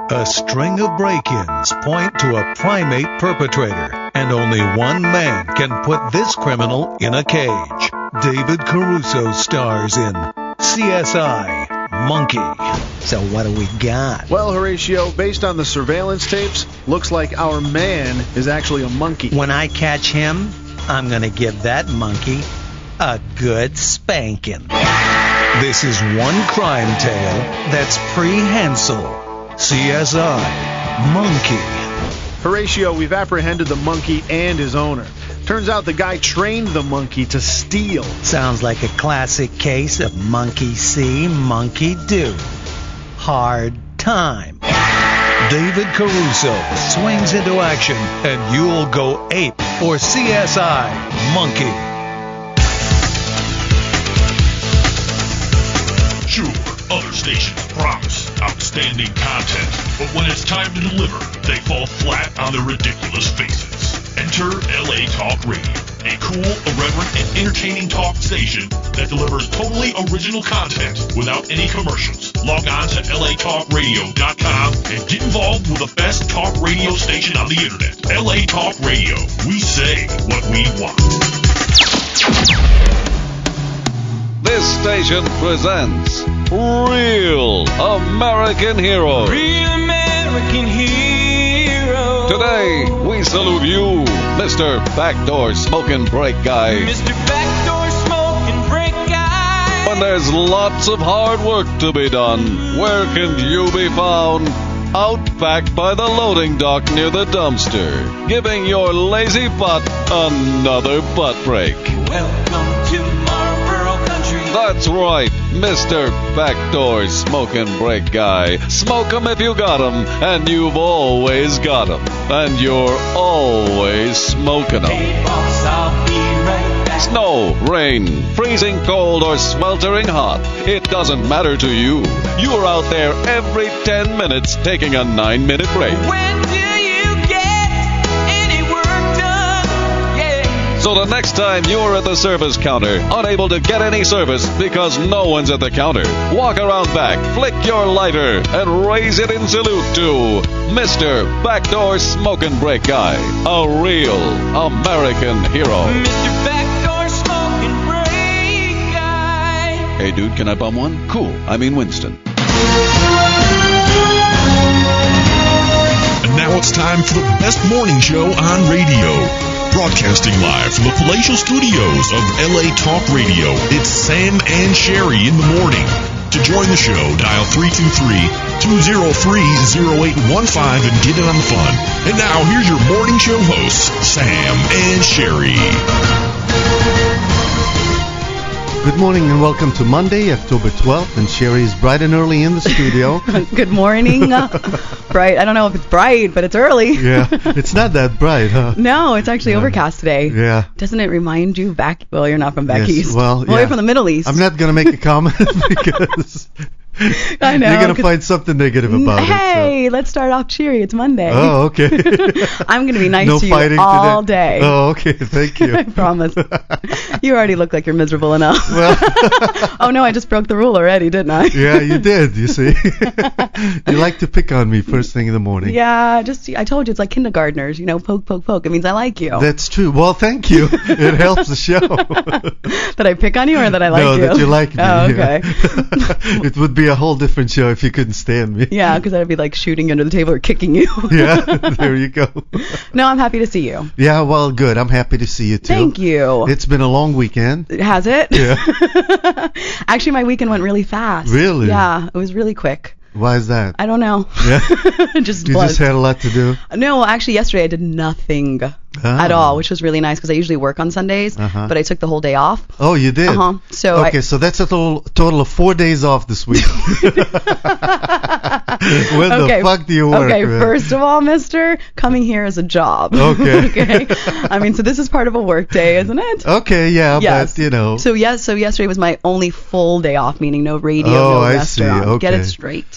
A string of break-ins point to a primate perpetrator, and only one man can put this criminal in a cage. David Caruso stars in CSI: Monkey. So what do we got? Well, Horatio, based on the surveillance tapes, looks like our man is actually a monkey. When I catch him, I'm going to give that monkey a good spanking. This is one crime tale that's prehensile. CSI: Monkey. Horatio, we've apprehended the monkey and his owner. Turns out the guy trained the monkey to steal. Sounds like a classic case of monkey see, monkey do. Hard time. David Caruso swings into action, and you'll go ape for CSI: Monkey. Sure, other stations promise outstanding content, but when it's time to deliver, they fall flat on their ridiculous faces. Enter LA Talk Radio, a cool, irreverent, and entertaining talk station that delivers totally original content without any commercials. Log on to latalkradio.com and get involved with the best talk radio station on the internet. LA Talk Radio. We say what we want. This station presents Real American Heroes. Real American Heroes. Today, we salute you, Mr. Backdoor Smoking Break Guy. Mr. Backdoor Smoking Break Guy. When there's lots of hard work to be done, where can you be found? Out back by the loading dock near the dumpster, giving your lazy butt another butt break. Welcome to Marlboro Country. That's right, Mr. Backdoor Smoking Break Guy. Smoke 'em if you got 'em, and you've always got 'em, and you're always smoking 'em. Hey, boss, I'll be right back. Snow, rain, freezing cold, or sweltering hot, it doesn't matter to you. You're out there every 10 minutes taking a 9-minute break. When do you get any work done? Yeah. So the next time you're at the service counter, unable to get any service because no one's at the counter, walk around back, flick your lighter, and raise it in salute to Mr. Backdoor Smoking Break Guy, a real American hero. Mr. Backdoor Smoking Break Guy. Hey dude, can I bum one? Cool, I mean Winston. And now it's time for the best morning show on radio. Broadcasting live from the palatial studios of LA Talk Radio, it's Sam and Sherry in the morning. To join the show, dial 323-203-0815 and get in on the fun. And now, here's your morning show hosts, Sam and Sherry. Good morning and welcome to Monday, October 12th, and Sherry is bright and early in the studio. Good morning. Bright. I don't know if it's bright, but it's early. Yeah, it's not that bright, huh? No, it's actually overcast today. Yeah. Doesn't it remind you back? Well, you're not from back Yes, east. well, You're yeah. from the Middle East. I'm not going to make a comment because I know. you're going to find something negative about it. Hey, let's start off cheery. It's Monday. Oh, okay. I'm going to be nice No to fighting you all today? day. Oh, okay. Thank you. I promise. You already look like you're miserable enough. Well, Oh, no, I just broke the rule already, didn't I? yeah, you did, you see. You like to pick on me first thing in the morning. Yeah, I told you, it's like kindergartners, poke, poke, poke. It means I like you. That's true. Well, thank you. It helps the show. That I pick on you or that I like no, you? that you like me. Oh, okay. Yeah. It would be a whole different show if you couldn't stand me. Yeah, because I'd be like shooting you under the table or kicking you. Yeah, there you go. No, I'm happy to see you. Yeah, well, good. I'm happy to see you, too. Thank you. It's been a long weekend. Has it? Yeah. Actually, my weekend went really fast. Really? Yeah, it was really quick. Why is that? I don't know. Yeah. Just You was. just had a lot to do? No, actually, yesterday I did nothing at all, which was really nice because I usually work on Sundays, but I took the whole day off. Oh, you did? So okay, so that's a total of 4 days off this week. When the fuck do you work? Okay, man? first of all, mister, coming here is a job. Okay. Okay. I mean, so this is part of a work day, isn't it? Okay, yeah, Yes. but So yesterday was my only full day off, meaning no radio, Oh, no I restaurant. see. Okay. Get it straight.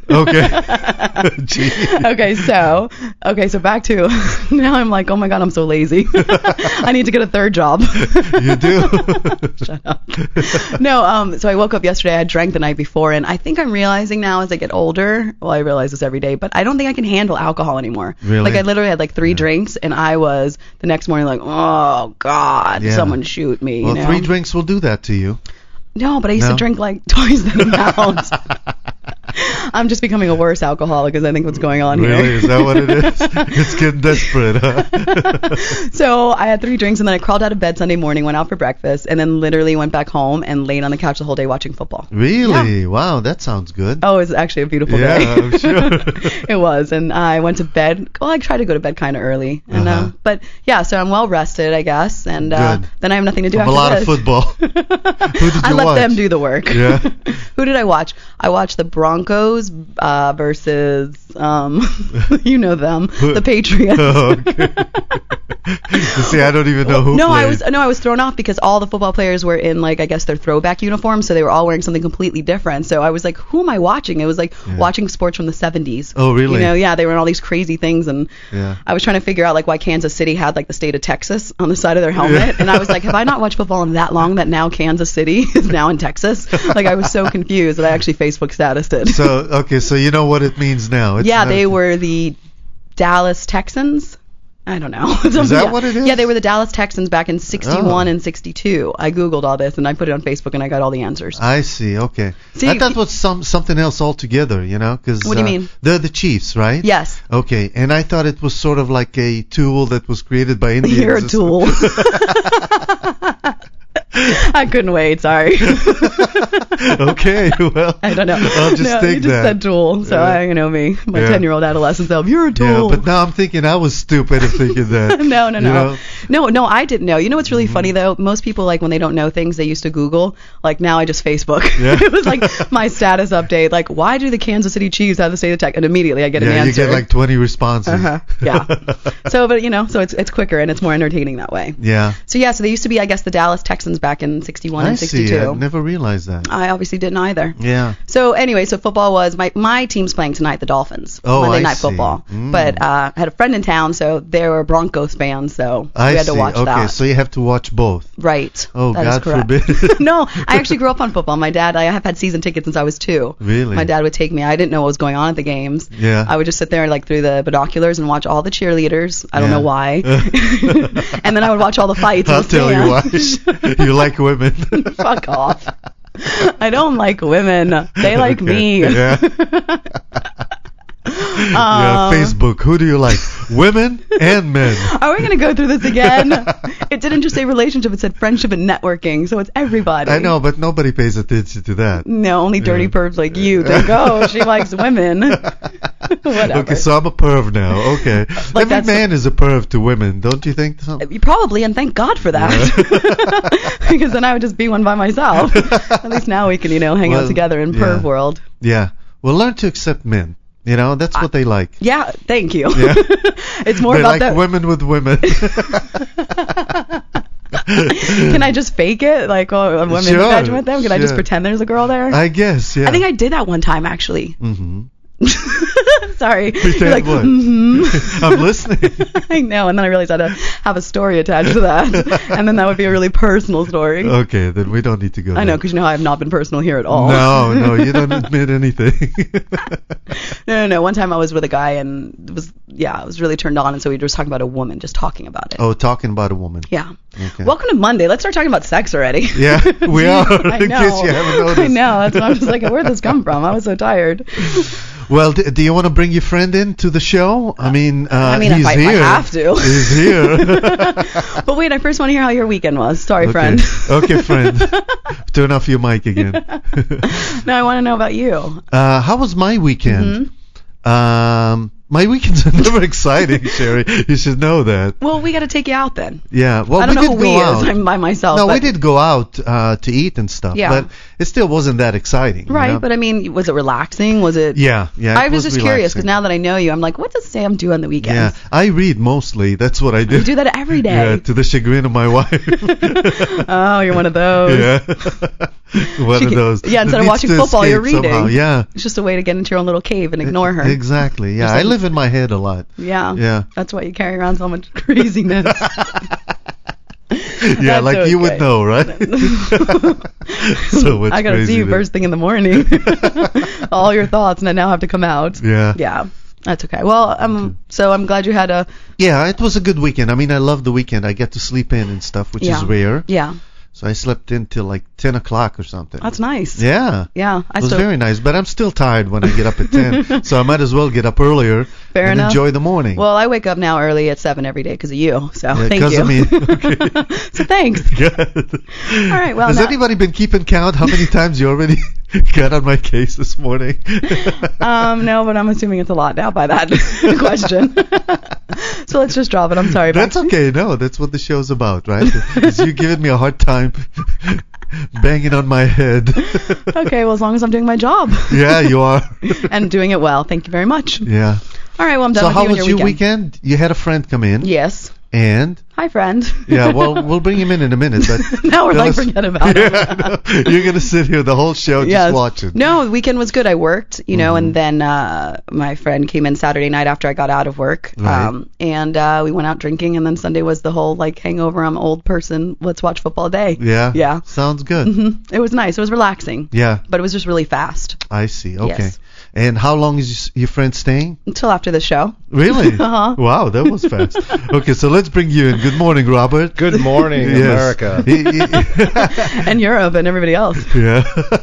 Okay. Gee. Okay, so back to now. I'm like, oh my god, I'm so lazy. I need to get a third job. You do. Shut up. No, so I woke up yesterday. I had drank the night before, and I think I'm realizing now as I get older. Well, I realize this every day, but I don't think I can handle alcohol anymore. Really? Like I literally had like 3 drinks, and I was the next morning like, oh god, someone shoot me. Well, you know? 3 drinks will do that to you. No, but I used to drink like twice the amount. I'm just becoming a worse alcoholic because I think what's going on here. Really? Is that what it is? It's getting desperate, huh? So I had 3 drinks, and then I crawled out of bed Sunday morning, went out for breakfast, and then literally went back home and laid on the couch the whole day watching football. Really? Yeah. Wow, that sounds good. Oh, it was actually a beautiful day. Yeah, I'm sure. It was, and I went to bed. Well, I tried to go to bed kind of early, and but yeah, so I'm well rested, I guess, and then I have nothing to do after a lot this. of football. Who did you I let watch? them do the work. Yeah. Who did I watch? I watched the Broncos versus you know them, the Patriots. Oh, okay. See, I don't even know who played. I was thrown off because all the football players were in like I guess their throwback uniforms, so they were all wearing something completely different. So I was like, who am I watching? It was like watching sports from the 70s. Oh, really? You know, yeah, they were in all these crazy things, and Yeah. I was trying to figure out like why Kansas City had like the state of Texas on the side of their helmet, and I was like, have I not watched football in that long that now Kansas City is now in Texas? Like I was so confused that I actually Facebook statused it. So you know what it means now. It's yeah, they were the Dallas Texans. I don't know. Is that what it is? Yeah, they were the Dallas Texans back in 61 and 62. I Googled all this, and I put it on Facebook, and I got all the answers. I see. Okay. See, I thought it was something else altogether, you know? Cause, what do you mean? They're the Chiefs, right? Yes. Okay. And I thought it was sort of like a tool that was created by Indians. You're a tool. I couldn't wait. Sorry. Okay, well, I don't know. I'll just no, take you just that. said tool, so I know me, my 10-year-old adolescent self. You're a tool. Yeah, but now I'm thinking I was stupid of thinking that. No. You know? No, I didn't know. You know what's really funny though? Most people like when they don't know things, they used to Google. Like now I just Facebook. Yeah. It was like my status update. Like, why do the Kansas City Chiefs have the state of Texas? And immediately I get an answer. You get like 20 responses. Yeah. So, but you know, so it's quicker and it's more entertaining that way. Yeah. So yeah, so they used to be, I guess, the Dallas Texans back in 61 and 62. I see. I never realized that. I obviously didn't either. Yeah. So anyway, so football was my team's playing tonight, the Dolphins. Oh, Monday I Night see. Football. But I had a friend in town, so they were Broncos fans, so we had to watch that. Okay, so you have to watch both. Right. Oh, that God is correct. forbid. No, I actually grew up on football. My dad, I have had season tickets since I was 2. Really? My dad would take me. I didn't know what was going on at the games. Yeah. I would just sit there like through the binoculars and watch all the cheerleaders. I don't know why. And then I would watch all the fights. I'll tell you why. You like women. Fuck off. I don't like women. They like me. Yeah. Yeah, Facebook. Who do you like? Women and men. Are we going to go through this again? It didn't just say relationship. It said friendship and networking. So it's everybody. I know, but nobody pays attention to that. No, only dirty pervs like you think, oh, she likes women. Whatever. Okay, so I'm a perv now. Okay. Like Every man is a perv to women, don't you think? Probably, and thank God for that. Because then I would just be one by myself. At least now we can, hang out together in perv world. Yeah. Well, learn to accept men. That's what they like. Yeah, thank you. Yeah. It's more they about like women with women. Can I just fake it? Like, a women's bedroom with them? Can I just pretend there's a girl there? I guess, yeah. I think I did that one time, actually. Mm-hmm. Sorry. Pretend You're like, what? Mm-hmm. I'm listening. I know, and then I realized I had to have a story attached to that, and then that would be a really personal story. Okay, then we don't need to go I know, because I have not been personal here at all. No, you don't admit anything. No. One time I was with a guy, and I was really turned on, and so we were just talking about a woman, just talking about it. Oh, talking about a woman. Yeah. Okay. Welcome to Monday. Let's start talking about sex already. Yeah, we are. I know. In case you haven't noticed. I know. That's why I was like, where'd this come from? I was so tired. Well, do you want to bring your friend into the show? I mean, he's if here. I have to. He's here. But wait, I first want to hear how your weekend was. Sorry, friend. Okay, friend. Turn off your mic again. No, I want to know about you. How was my weekend? Mm-hmm. My weekends are never exciting, Sherry. You should know that. Well, we got to take you out then. Yeah. Well, I don't we know did who go we out. is. I'm by myself. No, but we did go out to eat and stuff. Yeah. But it still wasn't that exciting. Right, but I mean, was it relaxing? Was it? Yeah. I was just relaxing. curious because now that I know you, I'm like, what does Sam do on the weekends? Yeah, I read mostly. That's what I do. You do that every day. Yeah, to the chagrin of my wife. Oh, you're one of those. Yeah. One of those. Yeah, instead of Needs watching to football, you're escape reading. somehow. Yeah. It's just a way to get into your own little cave and ignore her. Exactly. Yeah, I live in my head a lot. Yeah. Yeah. That's why you carry around so much craziness. Yeah, That's like you would okay. know, right? So much I gotta see you craziness. first thing in the morning. All your thoughts, and I now have to come out. Yeah. Yeah. That's okay. Well, so I'm glad you had a. Yeah, it was a good weekend. I mean, I love the weekend. I get to sleep in and stuff, which is rare. Yeah. So I slept in till like 10 o'clock or something. That's nice. Yeah. Yeah. It was very nice, but I'm still tired when I get up at 10, so I might as well get up earlier Fair and enough. enjoy the morning. Well, I wake up now early at 7 every day because of you. So Yeah, thank 'cause you. of me. Okay. So thanks. Good. All right. Well, Has now- anybody been keeping count how many times you already got on my case this morning? No, but I'm assuming it's a lot now by that question. So let's just drop it. I'm sorry. That's Baxter. okay. No, that's what the show's about, right? Is you giving me a hard time banging on my head. Okay. Well, as long as I'm doing my job. Yeah, you are. And doing it well. Thank you very much. Yeah. All right. Well, I'm done So with how you and was your your weekend. weekend? You had a friend come in. Yes. And Hi, friend. yeah, well, we'll bring him in a minute. But Now we're tell like, us- forget about it. Yeah, I know. You're gonna sit here the whole show Yes. just watching. No, the weekend was good. I worked, you know, Mm-hmm. and then my friend came in Saturday night after I got out of work. Right. And we went out drinking, and then Sunday was the whole like hangover. I'm an old person. Let's watch football day. Yeah. Yeah. Sounds good. It was nice. It was relaxing. Yeah, But it was just really fast I see. Okay. Yes. And how long is your friend staying? until after the show. Really? Uh-huh. Wow, that was fast. Okay, so let's bring you in. Good morning, Robert. Good morning, Yes. America. And Europe and everybody else. Yeah.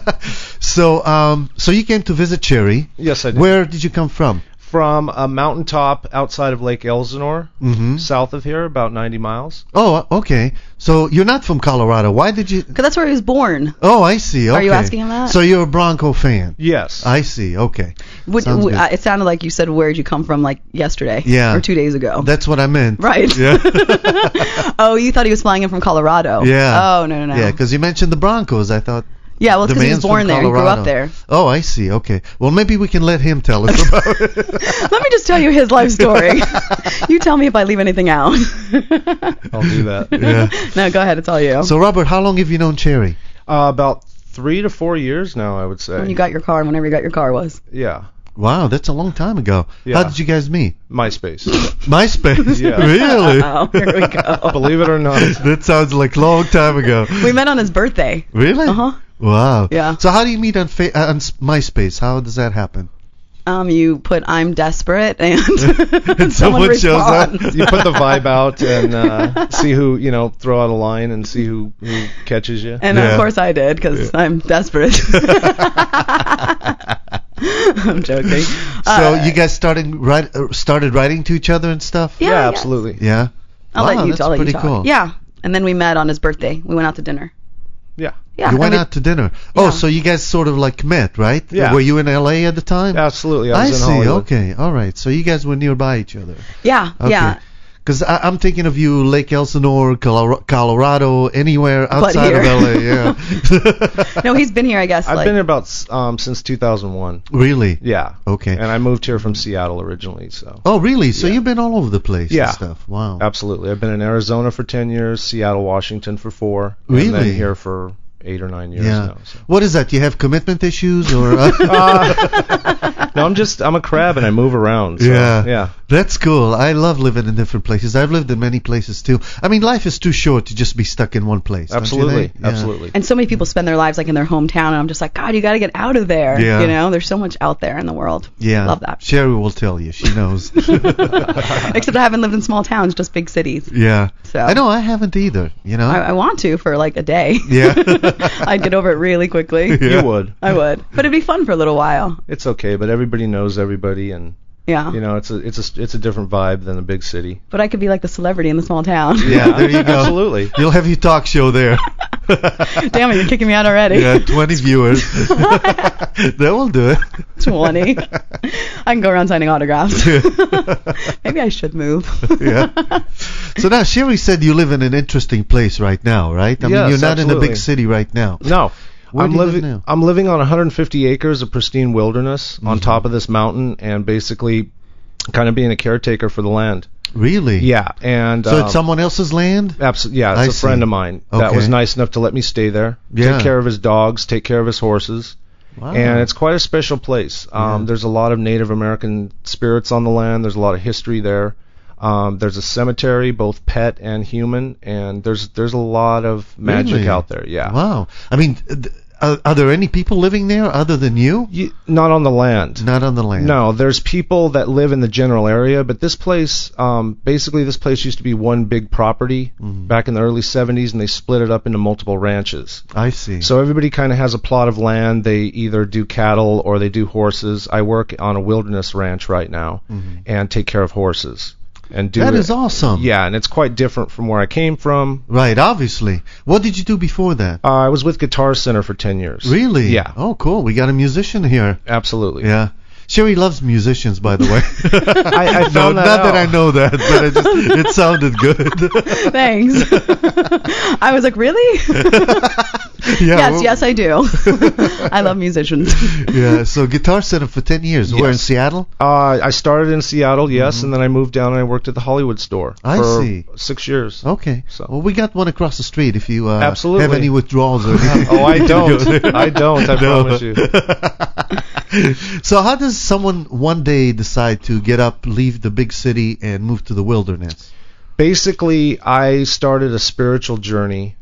So you came to visit Cherry. Yes, I did. Where did you come from? From a mountaintop outside of Lake Elsinore, Mm-hmm. south of here, about 90 miles. Oh, okay. So you're not from Colorado. Why did you? Because that's where he was born. Oh, I see. Okay. Are you asking him that? So you're a Bronco fan. Yes. I see. Okay. Would, Sounds good. it sounded like you said, where'd you come from, like yesterday? Yeah. Or 2 days ago. That's what I meant. Right. Yeah. Oh, you thought he was flying in from Colorado. Yeah. Oh, no. Yeah, because you mentioned the Broncos. I thought. Yeah, well, it's the because he was man's from born there. He grew Colorado. up there. Oh, I see. Okay. Well, maybe we can let him tell us about it. Let me just tell you his life story. You tell me if I leave anything out. I'll do that. Yeah. No, go ahead. It's all you. So, Robert, how long have you known Cherry? About 3 to 4 years now, I would say. When you got your car, and whenever you got your car was. Yeah. Wow, that's a long time ago. Yeah. How did you guys meet? MySpace. MySpace? Yeah. Really? Oh, here we go. Believe it or not. That sounds like a long time ago. We met on his birthday. Really? Uh-huh. Wow. Yeah. So how do you meet on MySpace? How does that happen? You put "I'm desperate" and And someone someone shows up. responds. You put the vibe out and see who, throw out a line and see who catches you. And Yeah. of course I did because I'm desperate. I'm joking. So you guys started writing to each other and stuff? Yeah, Yeah, yes. absolutely. Yeah. I'll Wow, let you. that's I'll let pretty you talk. cool. Yeah, and then we met on his birthday. We went out to dinner. Yeah. Yeah. You went and out to dinner. Yeah. Oh, so you guys sort of like met, right? Yeah. Were you in LA at the time? Absolutely. I I was in see. Hollywood. Okay. All right. So you guys were nearby each other. Yeah. Okay. Yeah. Because I'm thinking of you, Lake Elsinore, Colorado, anywhere outside of here. LA. Yeah. No, he's been here, I guess. I've like, been here about since 2001. Really? Yeah. Okay. And I moved here from Seattle originally, so. Oh, really? So Yeah. you've been all over the place Yeah. and stuff. Wow. Absolutely. I've been in Arizona for 10 years, Seattle, Washington for 4. Really? And then here for 8 or 9 years Yeah. now. So. What is that? You have commitment issues or? No, I'm a crab and I move around. So, Yeah. Yeah. That's cool. I love living in different places. I've lived in many places too. I mean, life is too short to just be stuck in one place. don't you Absolutely. think? Yeah. Absolutely. And so many people spend their lives like in their hometown, and I'm just like, God, you got to get out of there. Yeah. You know, there's so much out there in the world. Yeah. Love that. Sherry will tell you. She knows. Except I haven't lived in small towns, just big cities. Yeah. So I know. I haven't either. You know. I want to for like a day. Yeah. I'd get over it really quickly. Yeah. You would. I would, but it'd be fun for a little while. It's okay, but everybody knows everybody, and Yeah. it's a different vibe than a big city. But I could be like the celebrity in the small town. Yeah. There you go. Absolutely. You'll have your talk show there. Damn it, you're kicking me out already. Yeah, 20 viewers. That will do it. 20. I can go around signing autographs. Maybe I should move. Yeah. So now Sherry said you live in an interesting place right now, right? I mean, Yes, you're not in a absolutely. big city right now. No. Where do you live now? I'm living on 150 acres of pristine wilderness on top of this mountain and basically kind of being a caretaker for the land. Really? Yeah, and So it's someone else's land? absolutely, yeah, I it's a friend see. of mine that Okay. was nice enough to let me stay there, Yeah. take care of his dogs, take care of his horses. Wow. And it's quite a special place. There's a lot of Native American spirits on the land. There's a lot of history there. There's a cemetery, both pet and human, and there's a lot of magic Really? out there. Yeah. Wow. I mean, are there any people living there other than you? Not on the land. Not on the land. No, there's people that live in the general area, but this place, basically this place used to be one big property back in the early 70s, and they split it up into multiple ranches. I see. So everybody kind of has a plot of land. They either do cattle or they do horses. I work on a wilderness ranch right now and take care of horses. And do That it. is awesome. Yeah, and it's quite different from where I came from. Right, obviously. What did you do before that? I was with Guitar Center for 10 years. Really? Yeah. Oh, cool. We got a musician here. Absolutely. Yeah. Sherry loves musicians, by the way. I No, found that not out. that I know that, but it sounded good. Thanks. I was like, really? Yeah, yes, I do. I love musicians. Yeah, so Guitar Center for 10 years. We're in Yes. Seattle? I started in Seattle, yes, and then I moved down and I worked at the Hollywood store I for see. 6 years. Okay. So- Well, we got one across the street if you Absolutely. have any withdrawals or anything. Oh, I don't. Go there. I don't, I No. promise you. So how does someone one day decide to get up, leave the big city, and move to the wilderness? Basically, I started a spiritual journey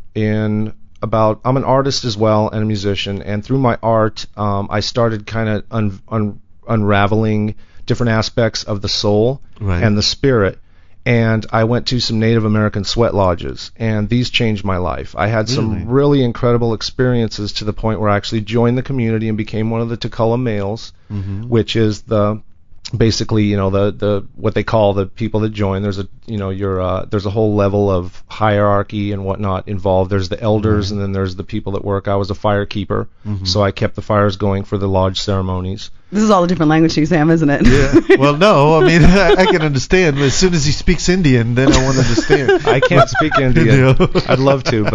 I'm an artist as well and a musician, and through my art, I started kind of unraveling different aspects of the soul Right. and the spirit. And I went to some Native American sweat lodges, and these changed my life. I had some really incredible experiences to the point where I actually joined the community and became one of the Tukwila males, which is basically, the what they call the people that join. There's there's a whole level of hierarchy and whatnot involved. There's the elders, and then there's the people that work. I was a firekeeper, so I kept the fires going for the lodge ceremonies. This is all a different language to you, Sam, isn't it? Yeah. Well, no, I mean, I can understand, but as soon as he speaks Indian, then I want to understand. I can't speak Indian. No. I'd love to,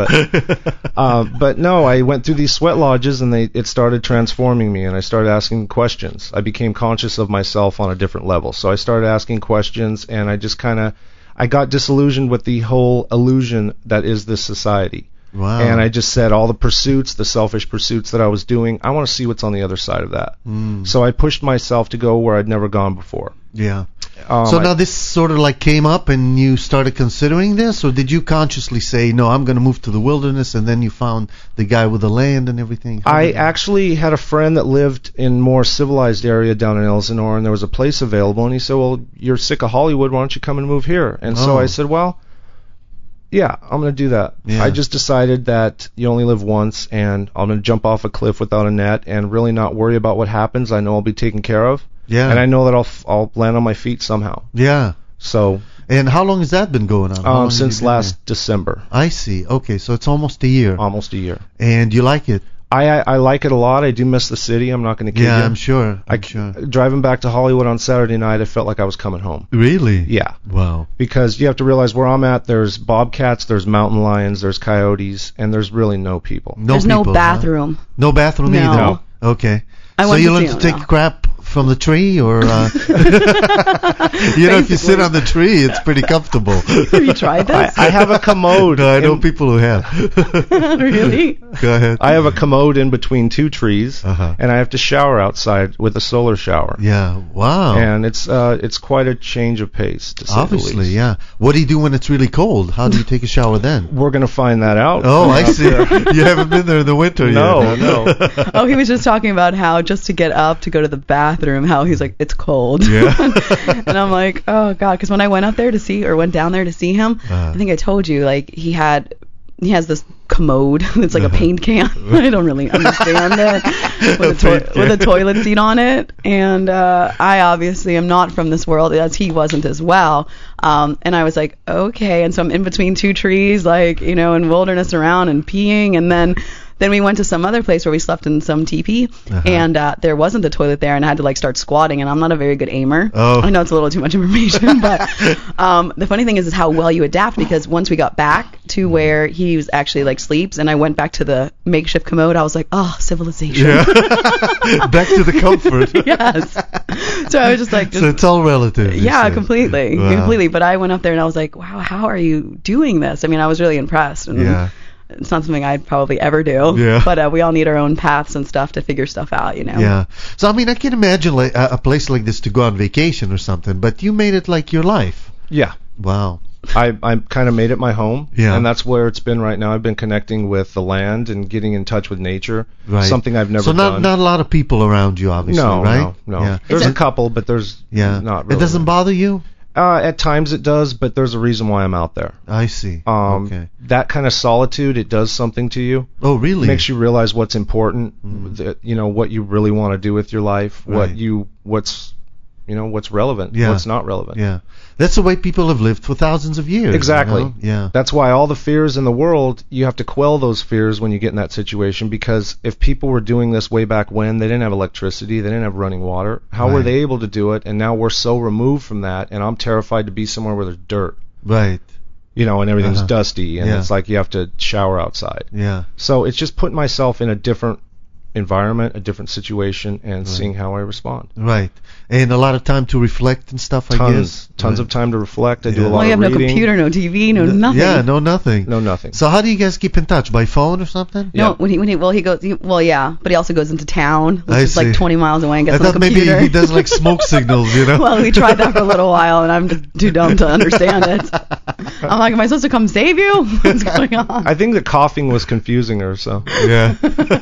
but no, I went through these sweat lodges, and it started transforming me, and I started asking questions. I became conscious of myself on a different level. So I started asking questions, and I just I got disillusioned with the whole illusion that is this society. Wow. And I just said all the pursuits, the selfish pursuits that I was doing, I want to see what's on the other side of that. So I pushed myself to go where I'd never gone before. Yeah. So now this sort of like came up and you started considering this, or did you consciously say, no, I'm going to move to the wilderness, and then you found the guy with the land and everything? I actually had a friend that lived in more civilized area down in Elsinore, and there was a place available, and he said, well, you're sick of Hollywood, why don't you come and move here? And so I said, well, yeah, I'm going to do that. Yeah. I just decided that you only live once, and I'm going to jump off a cliff without a net and really not worry about what happens. I know I'll be taken care of. Yeah. And I know that I'll land on my feet somehow. Yeah. So And how long has that been going on? How long have since you been last December. there? I see. Okay, so it's almost a year. Almost a year. And you like it? I like it a lot. I do miss the city. I'm not going to kid you. Yeah, I'm sure. I'm sure. Driving back to Hollywood on Saturday night, I felt like I was coming home. Really? Yeah. Wow. Because you have to realize where I'm at, there's bobcats, there's mountain lions, there's coyotes, and there's really no people. There's people, no bathroom. Huh? No bathroom No. either? No. Okay. I So went you to learn see to them, take no. crap from the tree, or if you sit on the tree, it's pretty comfortable. Have you tried this? I have a commode. No, I know people who have. Really? Go ahead. I have a commode in between two trees, Uh-huh. and I have to shower outside with a solar shower. Yeah. Wow. And it's quite a change of pace, to say the Obviously, least. yeah. What do you do when it's really cold? How do you take a shower then? We're going to find that out. Oh, I Up see. there. You haven't been there in the winter No, yet. no. Oh, he was just talking about how just to get up to go to the bathroom, how he's like, it's cold. Yeah. And I'm like, oh god, because when I went went down there to see him, I think I told you, like he has this commode that's like a paint can. I don't really understand it. With a toilet seat on it, and I obviously am not from this world, as he wasn't as well. And I was like, okay, and so I'm in between two trees, like in wilderness around and peeing, and then then we went to some other place where we slept in some teepee, and there wasn't a toilet there, and I had to like start squatting, and I'm not a very good aimer. Oh. I know it's a little too much information, but the funny thing is how well you adapt, because once we got back to where he was actually like sleeps, and I went back to the makeshift commode, I was like, oh, civilization. Yeah. Back to the comfort. Yes. So I was just like, so it's all relative. yeah, completely. Wow. But I went up there and I was like, wow, how are you doing this? I mean, I was really impressed. And Yeah. it's not something I'd probably ever do. Yeah. But we all need our own paths and stuff to figure stuff out, you know. Yeah. So I mean, I can imagine like a place like this to go on vacation or something, but you made it like your life. Yeah. Wow. I kind of made it my home, Yeah. and that's where it's been right now. I've been connecting with the land and getting in touch with nature, Right. something I've never So done. not a lot of people around you, obviously, no, right? no. Yeah. There's a couple, but there's not really. It doesn't bother you? At times it does, but there's a reason why I'm out there. I see. Okay. That kind of solitude, it does something to you. Oh, really? Makes you realize what's important, what you really want to do with your life, Right. what's relevant, Yeah. what's not relevant. Yeah. That's the way people have lived for thousands of years. Exactly. You know? Yeah. That's why all the fears in the world, you have to quell those fears when you get in that situation, because if people were doing this way back when, they didn't have electricity, they didn't have running water. How were Right. they able to do it? And now we're so removed from that, and I'm terrified to be somewhere where there's dirt, Right. and everything's dusty, and Yeah. it's like you have to shower outside. Yeah. So it's just putting myself in a different environment, a different situation, and seeing how I respond. Right. And a lot of time to reflect and stuff, I guess. Tons of time to reflect. I do Yeah. a lot Well, you of have reading. no computer, no TV, no nothing. Yeah, no nothing. No nothing. So how do you guys keep in touch? By phone or something? No, when he goes, yeah, but he also goes into town, which I is see. like 20 miles away and I gets on thought the maybe computer. he does like smoke signals, you know? Well, we tried that for a little while, and I'm just too dumb to understand it. I'm like, am I supposed to come save you? What's going on? I think the coughing was confusing her, so. Yeah.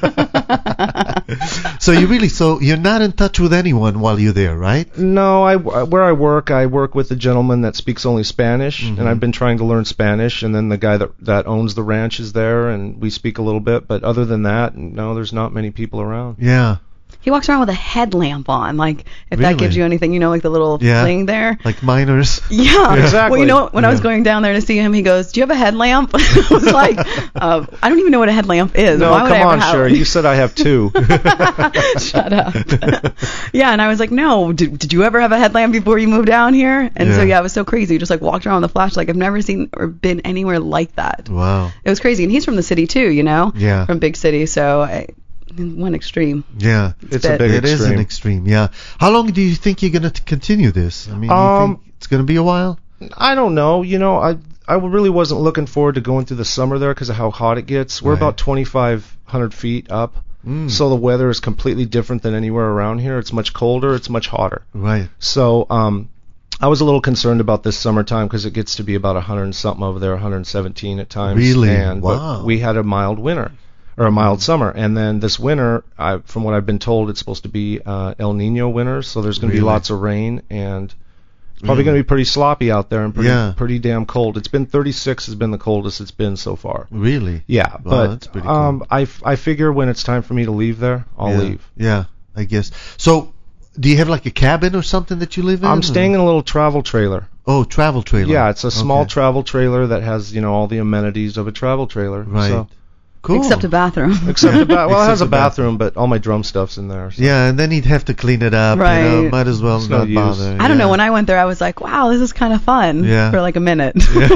So you're not in touch with anyone while you're there, right? No, where I work with a gentleman that speaks only Spanish, and I've been trying to learn Spanish, and then the guy that owns the ranch is there, and we speak a little bit, but other than that, no, there's not many people around. Yeah. He walks around with a headlamp on, like if Really? that gives you anything, like the little thing there. Like miners. Yeah, Exactly. Well, when I was going down there to see him, he goes, "Do you have a headlamp?" I was like, "I don't even know what a headlamp is." No, Why would I come ever on, have Sherry. one?" You said I have two. Shut up. Yeah, and I was like, "No, did you ever have a headlamp before you moved down here?" And so it was so crazy. Just like walked around with a flashlight. I've never seen or been anywhere like that. Wow. It was crazy, and he's from the city too, Yeah. from big city. So one extreme. Yeah. It's a big It is extreme. an extreme, yeah. How long do you think you're going to continue this? I mean, you think it's going to be a while? I don't know. I really wasn't looking forward to going through the summer there because of how hot it gets. We're Right. about 2,500 feet up, so the weather is completely different than anywhere around here. It's much colder. It's much hotter. Right. So I was a little concerned about this summertime because it gets to be about 100 and something over there, 117 at times. Really? And, Wow. But we had a mild winter. Or a mild summer, and then this winter, from what I've been told, it's supposed to be El Nino winter, so there's going to be Really? lots of rain, and it's probably going to be pretty sloppy out there and pretty damn cold. It's been 36 has been the coldest it's been so far. Really? Yeah, Wow, but that's pretty cool. I figure when it's time for me to leave there, I'll leave. Yeah, I guess. So, do you have like a cabin or something that you live in? I'm staying in a little travel trailer. Oh, travel trailer. Yeah, it's a small Okay. travel trailer that has all the amenities of a travel trailer. Right. So, Cool. Except a bathroom. except it has a the bathroom, but all my drum stuff's in there. So. Yeah, and then he'd have to clean it up. Right. You know, might as well It's no not use. bother. I don't know. Yeah. When I went there, I was like, wow, this is kind of fun Yeah. for like a minute.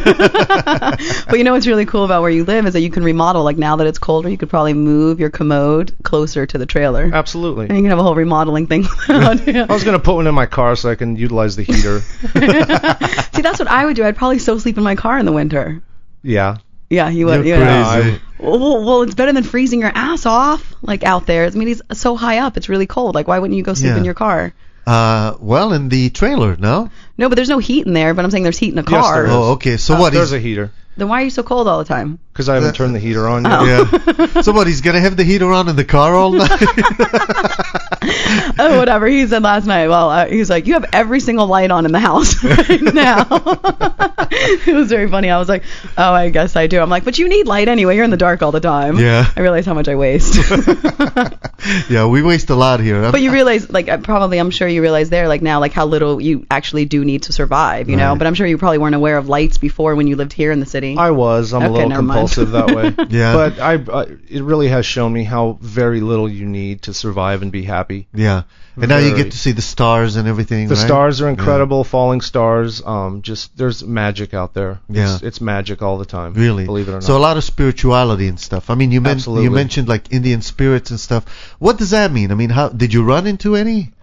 But what's really cool about where you live is that you can remodel. Like now that it's colder, you could probably move your commode closer to the trailer. Absolutely. And you can have a whole remodeling thing. I was going to put one in my car so I can utilize the heater. See, that's what I would do. I'd probably so sleep in my car in the winter. Yeah. Yeah, you would. You're You know. crazy. Well, it's better than freezing your ass off like out there. I mean, he's so high up, it's really cold. Like, why wouldn't you go sleep Yeah. in your car? Well, in the trailer, no? No, but there's no heat in there. But I'm saying there's heat in a Yes, car. there is. Oh, okay. So what? There's He's, a heater Then why are you so cold all the time? because I haven't turned the heater on yet. Oh. yeah. So what? He's gonna have the heater on in the car all night? Oh, whatever. He said last night. Well, he was like, "You have every single light on in the house right now." It was very funny. I was like, "Oh, I guess I do." I'm like, "But you need light anyway. You're in the dark all the time." Yeah. I realize how much I waste. Yeah, we waste a lot here. But you realize, like, I'm sure you realize there, like now, like how little you actually do need to survive, you know. Right. But I'm sure you probably weren't aware of lights before when you lived here in the city. I was. I'm a Okay, little never mind. impulsive that way. Yeah. But it really has shown me how very little you need to survive and be happy. Yeah. And now you get to see the stars and everything. The right? stars are incredible, falling stars. Just there's magic out there. Yeah. It's magic all the time. Really? Believe it or not. So a lot of spirituality and stuff. I mean, you Absolutely. mentioned like Indian spirits and stuff. What does that mean? I mean, how did you run into any?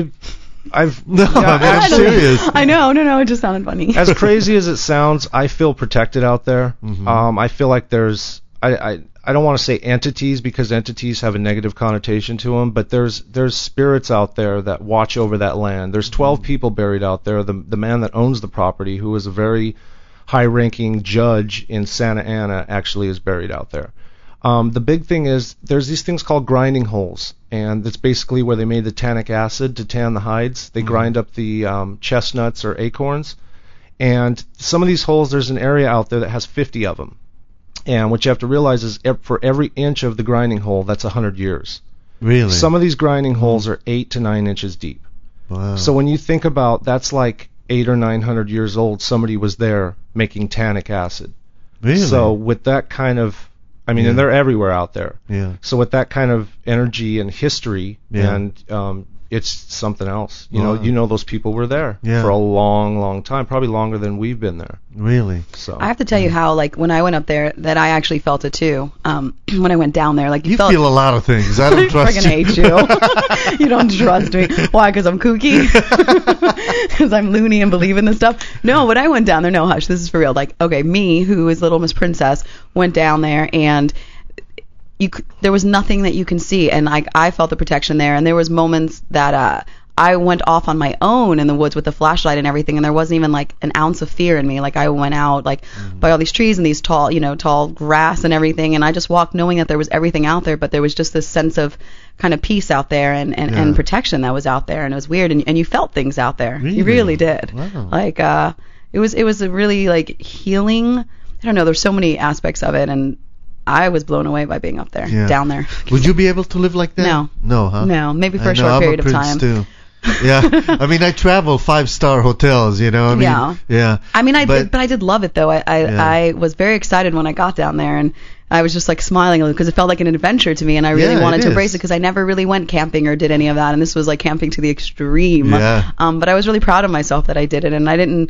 No, I'm serious. I know. No, it just sounded funny. As crazy as it sounds, I feel protected out there. I feel like there's I don't want to say entities because entities have a negative connotation to them, but there's spirits out there that watch over that land. There's 12 people buried out there. The man that owns the property, who is a very high-ranking judge in Santa Ana, actually is buried out there. The big thing is there's these things called grinding holes, and that's basically where they made the tannic acid to tan the hides. They grind up the chestnuts or acorns, and some of these holes, there's an area out there that has 50 of them. And what you have to realize is for every inch of the grinding hole, that's 100 years. Really? Some of these grinding holes are 8 to 9 inches deep. Wow. So when you think about that's like 800 or 900 years old, somebody was there making tannic acid. Really? So with that kind of, I mean, and they're everywhere out there. Yeah. So with that kind of energy and history, and it's something else. You know those people were there for a long, long time, probably longer than we've been there. Really? So I have to tell you how, like, when I went up there, that I actually felt it too. When I went down there, like, you felt, feel a lot of things. I don't trust I freaking hate you. You don't trust me. Why? Because I'm kooky? Because I'm loony and believe in this stuff? No, when I went down there, no, hush, this is for real. Like, okay, me, who is Little Miss Princess, went down there, and there was nothing that you can see, and I felt the protection there, and there was moments that I went off on my own in the woods with the flashlight and everything, and there wasn't even like an ounce of fear in me. Like, I went out like by all these trees and these tall grass and everything, and I just walked knowing that there was everything out there, but there was just this sense of kind of peace out there and protection that was out there, and it was weird, and you felt things out there. Really? You really did. Wow. Like it was a really like healing. I don't know. There's so many aspects of it, and I was blown away by being up there, down there. Would you be able to live like that? No. No, huh? No, maybe for a I know, short I'm period a of prince time. Too. Yeah, I mean, I travel 5-star hotels, you know. I mean, yeah. I mean, but I did love it though. I was very excited when I got down there, and I was just like smiling because it felt like an adventure to me, and I really wanted to embrace it because I never really went camping or did any of that, and this was like camping to the extreme. Yeah. But I was really proud of myself that I did it, and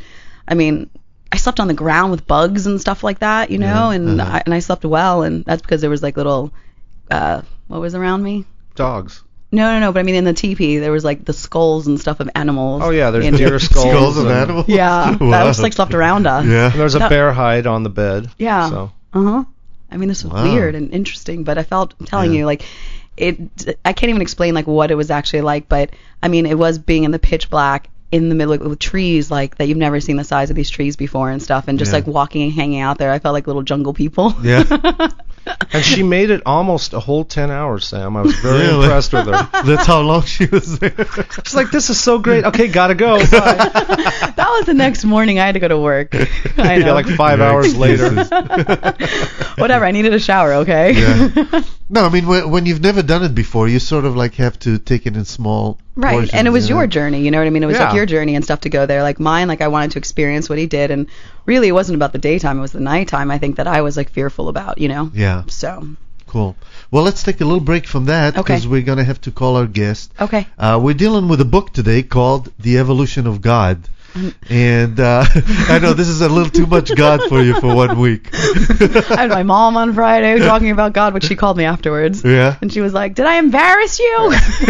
I slept on the ground with bugs and stuff like that, you know, and I slept well, and that's because there was like little, what was around me? dogs. No, but I mean in the teepee there was like the skulls and stuff of animals. Oh yeah, there's deer skulls. Skulls of animals? Yeah, Wow. that was like slept around us. Yeah. And there's a bear hide on the bed. Yeah. So. I mean, this was weird and interesting, but I'm telling you, like, I can't even explain like what it was actually like, but I mean, it was being in the pitch black in the middle of with trees like that you've never seen the size of these trees before and stuff, and just like walking and hanging out there, I felt like little jungle people. Yeah. And she made it almost a whole 10 hours, Sam. I was very impressed with her. That's how long she was there. She's like, this is so great. Okay, gotta go. Bye. That was the next morning. I had to go to work. I know. Yeah, like 5 hours later. Whatever. I needed a shower. Okay. Yeah. No, I mean when you've never done it before, you sort of like have to take it in small Right, portions, and it was you know? your journey, you know what I mean? It was like your journey and stuff to go there. Like mine, like I wanted to experience what he did, and really it wasn't about the daytime, it was the nighttime, I think, that I was like fearful about, you know? Yeah. So. Cool. Well, let's take a little break from that because we're going to have to call our guest. Okay. We're dealing with a book today called The Evolution of God. And I know this is a little too much God for you for 1 week. I had my mom on Friday talking about God, but she called me afterwards. Yeah. And she was like, did I embarrass you?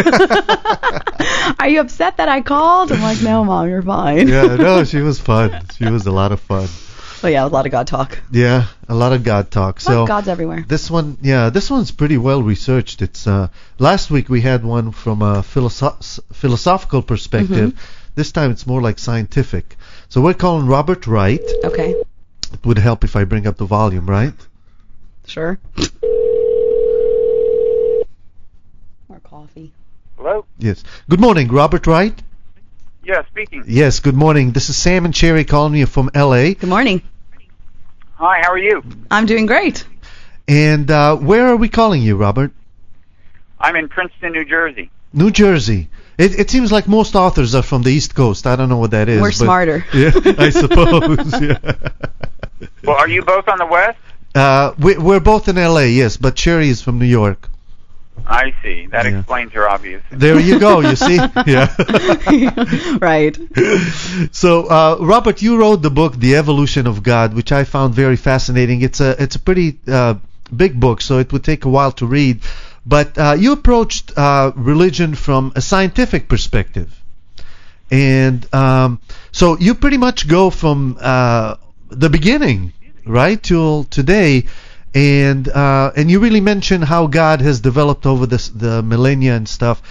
Are you upset that I called? I'm like, no, Mom, you're fine. Yeah, no, she was fun. She was a lot of fun. But yeah, a lot of God talk. Yeah, a lot of God talk. So God's everywhere. This one's pretty well researched. It's last week we had one from a philosophical perspective. Mm-hmm. This time it's more like scientific. So we're calling Robert Wright. Okay. It would help if I bring up the volume, right? Sure. More coffee. Hello? Yes. Good morning, Robert Wright. Yeah, speaking. Yes, good morning. This is Sam and Cherry calling you from L.A. Good morning. Hi, how are you? I'm doing great. And where are we calling you, Robert? I'm in Princeton, New Jersey. New Jersey. It seems like most authors are from the East Coast. I don't know what that is. We're smarter. Yeah, I suppose. Yeah. Well, are you both on the West? We're both in L.A., yes, but Sherry is from New York. I see. That explains her obvious. There you go. You see, yeah. Right. So, Robert, you wrote the book "The Evolution of God," which I found very fascinating. It's a pretty big book, so it would take a while to read. But you approached religion from a scientific perspective, and so you pretty much go from the beginning, right, till today. And you really mentioned how God has developed over the millennia and stuff.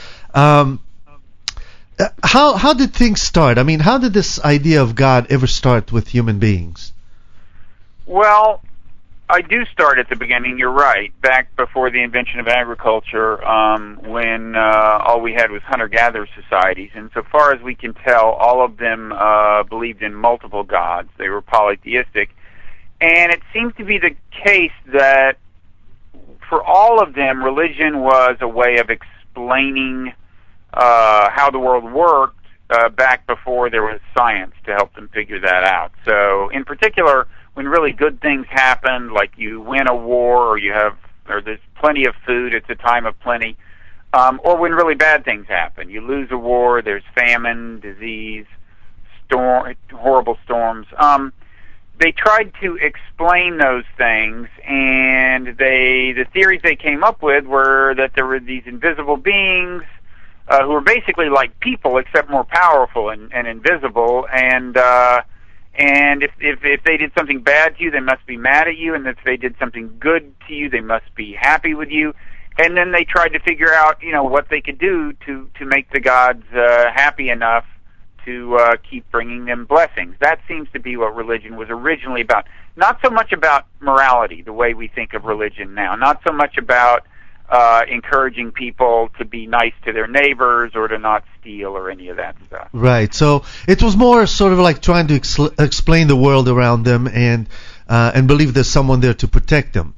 How did things start? I mean, how did this idea of God ever start with human beings? Well, I do start at the beginning. You're right. Back before the invention of agriculture, when all we had was hunter-gatherer societies, and so far as we can tell, all of them believed in multiple gods. They were polytheistic. And it seems to be the case that for all of them, religion was a way of explaining how the world worked back before there was science to help them figure that out. So, in particular, when really good things happen, like you win a war or there's plenty of food, it's a time of plenty, or when really bad things happen, you lose a war, there's famine, disease, horrible storms. They tried to explain those things, and the theories they came up with were that there were these invisible beings who were basically like people except more powerful and invisible, and if they did something bad to you, they must be mad at you, and if they did something good to you, they must be happy with you. And then they tried to figure out, what they could do to make the gods happy enough to keep bringing them blessings. That seems to be what religion was originally about. Not so much about morality, the way we think of religion now. Not so much about encouraging people to be nice to their neighbors or to not steal or any of that stuff. Right. So it was more sort of like trying to explain the world around them and believe there's someone there to protect them.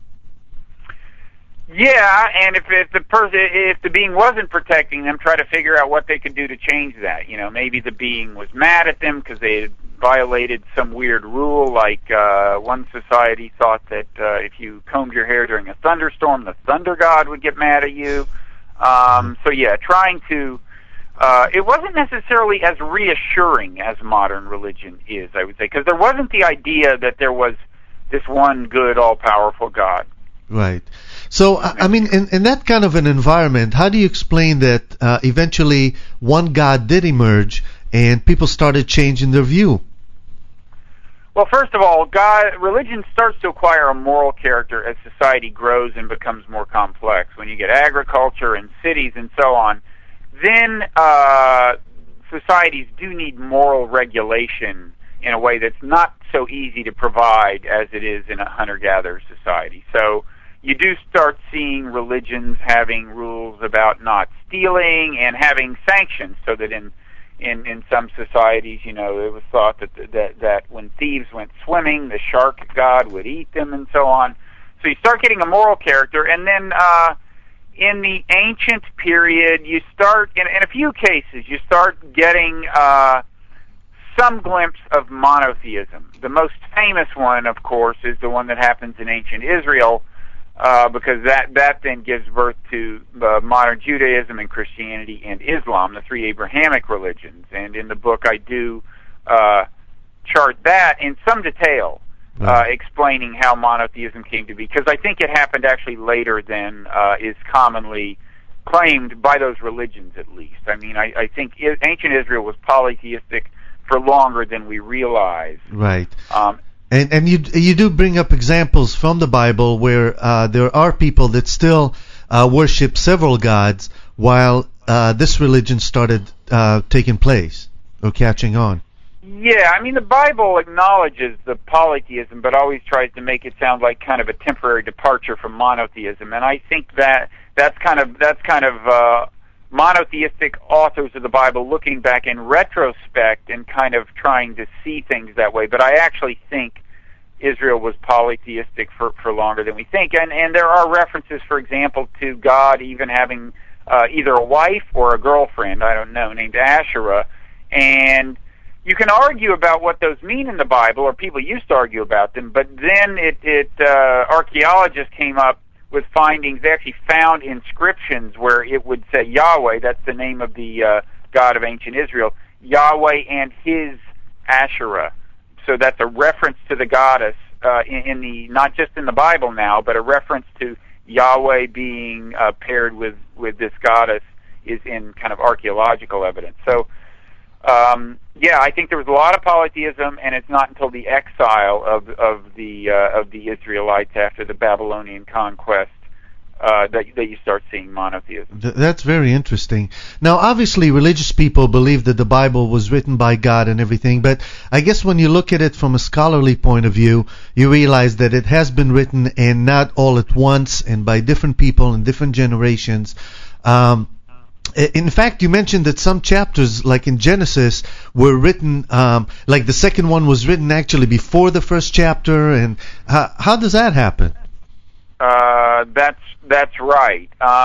Yeah, and if the being wasn't protecting them, try to figure out what they could do to change that. Maybe the being was mad at them because they had violated some weird rule, like one society thought that if you combed your hair during a thunderstorm, the thunder god would get mad at you. So yeah, trying to it wasn't necessarily as reassuring as modern religion is, I would say, because there wasn't the idea that there was this one good, all-powerful God. Right. So, I mean, in that kind of an environment, how do you explain that eventually one God did emerge and people started changing their view? Well, first of all, religion starts to acquire a moral character as society grows and becomes more complex. When you get agriculture and cities and so on, then societies do need moral regulation in a way that's not so easy to provide as it is in a hunter-gatherer society. So you do start seeing religions having rules about not stealing and having sanctions, so that in some societies, it was thought that when thieves went swimming, the shark god would eat them and so on. So you start getting a moral character, and then in the ancient period, you start, in a few cases, you start getting some glimpse of monotheism. The most famous one, of course, is the one that happens in ancient Israel, because that then gives birth to modern Judaism and Christianity and Islam, the three Abrahamic religions. And in the book, I do chart that in some detail, explaining how monotheism came to be, because I think it happened actually later than is commonly claimed by those religions, at least. I mean, I think ancient Israel was polytheistic for longer than we realize. Right. And you do bring up examples from the Bible where there are people that still worship several gods while this religion started taking place or catching on. Yeah, I mean, the Bible acknowledges the polytheism, but always tries to make it sound like kind of a temporary departure from monotheism. And I think that's kind of monotheistic authors of the Bible looking back in retrospect and kind of trying to see things that way. But I actually think Israel was polytheistic for longer than we think. And there are references, for example, to God even having either a wife or a girlfriend, I don't know, named Asherah. And you can argue about what those mean in the Bible, or people used to argue about them, but then archaeologists came up with findings. They actually found inscriptions where it would say Yahweh, that's the name of the God of ancient Israel, Yahweh and his Asherah. So that's a reference to the goddess in the, not just in the Bible now, but a reference to Yahweh being paired with this goddess is in kind of archaeological evidence. So, I think there was a lot of polytheism, and it's not until the exile of the Israelites after the Babylonian conquest that you start seeing monotheism. That's very interesting. Now, obviously, religious people believe that the Bible was written by God and everything, but I guess when you look at it from a scholarly point of view, you realize that it has been written, and not all at once, and by different people in different generations. In fact, you mentioned that some chapters, like in Genesis, were written, like the second one was written actually before the first chapter, and how does that happen? That's right.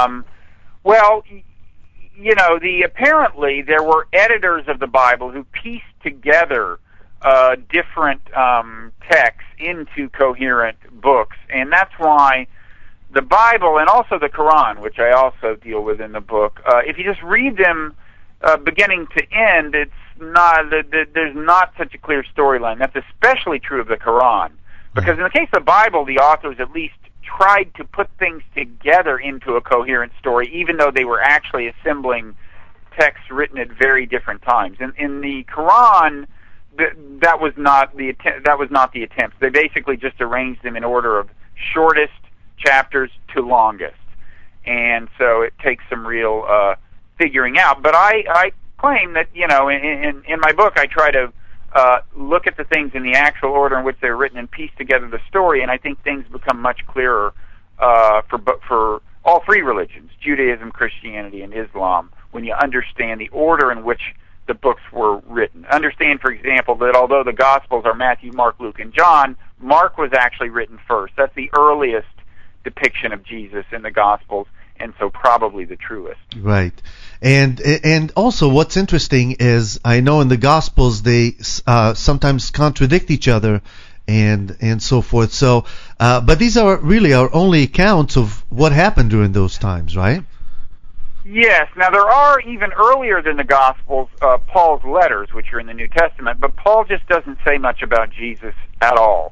Apparently there were editors of the Bible who pieced together different texts into coherent books, and that's why the Bible and also the Quran, which I also deal with in the book, if you just read them beginning to end, it's not there's not such a clear storyline. That's especially true of the Quran, because in the case of the Bible, the authors at least tried to put things together into a coherent story, even though they were actually assembling texts written at very different times. In the Quran, that was not the attempt. They basically just arranged them in order of shortest chapters to longest, and so it takes some real figuring out. But I claim that in my book I try to look at the things in the actual order in which they're written and piece together the story, and I think things become much clearer for all three religions, Judaism, Christianity, and Islam, when you understand the order in which the books were written. Understand, for example, that although the Gospels are Matthew, Mark, Luke, and John, Mark was actually written first. That's the earliest depiction of Jesus in the Gospels, and so probably the truest. Right. And also what's interesting is I know in the Gospels they sometimes contradict each other and so forth. So, but these are really our only accounts of what happened during those times, right? Yes. Now there are even earlier than the Gospels Paul's letters, which are in the New Testament, but Paul just doesn't say much about Jesus at all.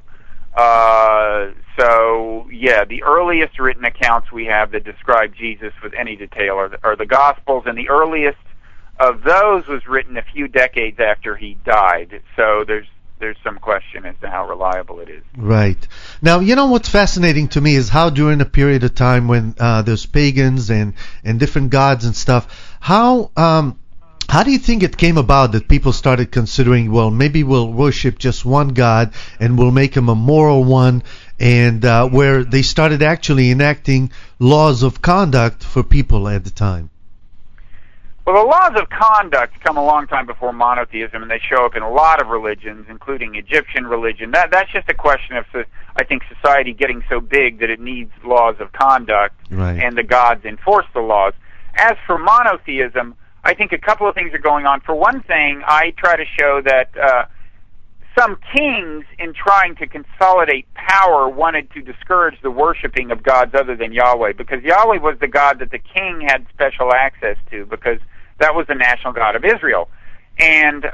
The earliest written accounts we have that describe Jesus with any detail are the Gospels, and the earliest of those was written a few decades after he died. So there's some question as to how reliable it is. Right. Now, what's fascinating to me is how during a period of time when there's pagans and different gods and stuff, how do you think it came about that people started considering, well, maybe we'll worship just one God and we'll make him a moral one, and where they started actually enacting laws of conduct for people at the time? Well, the laws of conduct come a long time before monotheism, and they show up in a lot of religions, including Egyptian religion. That's just a question of, I think, society getting so big that it needs laws of conduct, right, and the gods enforce the laws. As for monotheism, I think a couple of things are going on. For one thing, I try to show that some kings, in trying to consolidate power, wanted to discourage the worshiping of gods other than Yahweh, because Yahweh was the God that the king had special access to, because that was the national God of Israel. And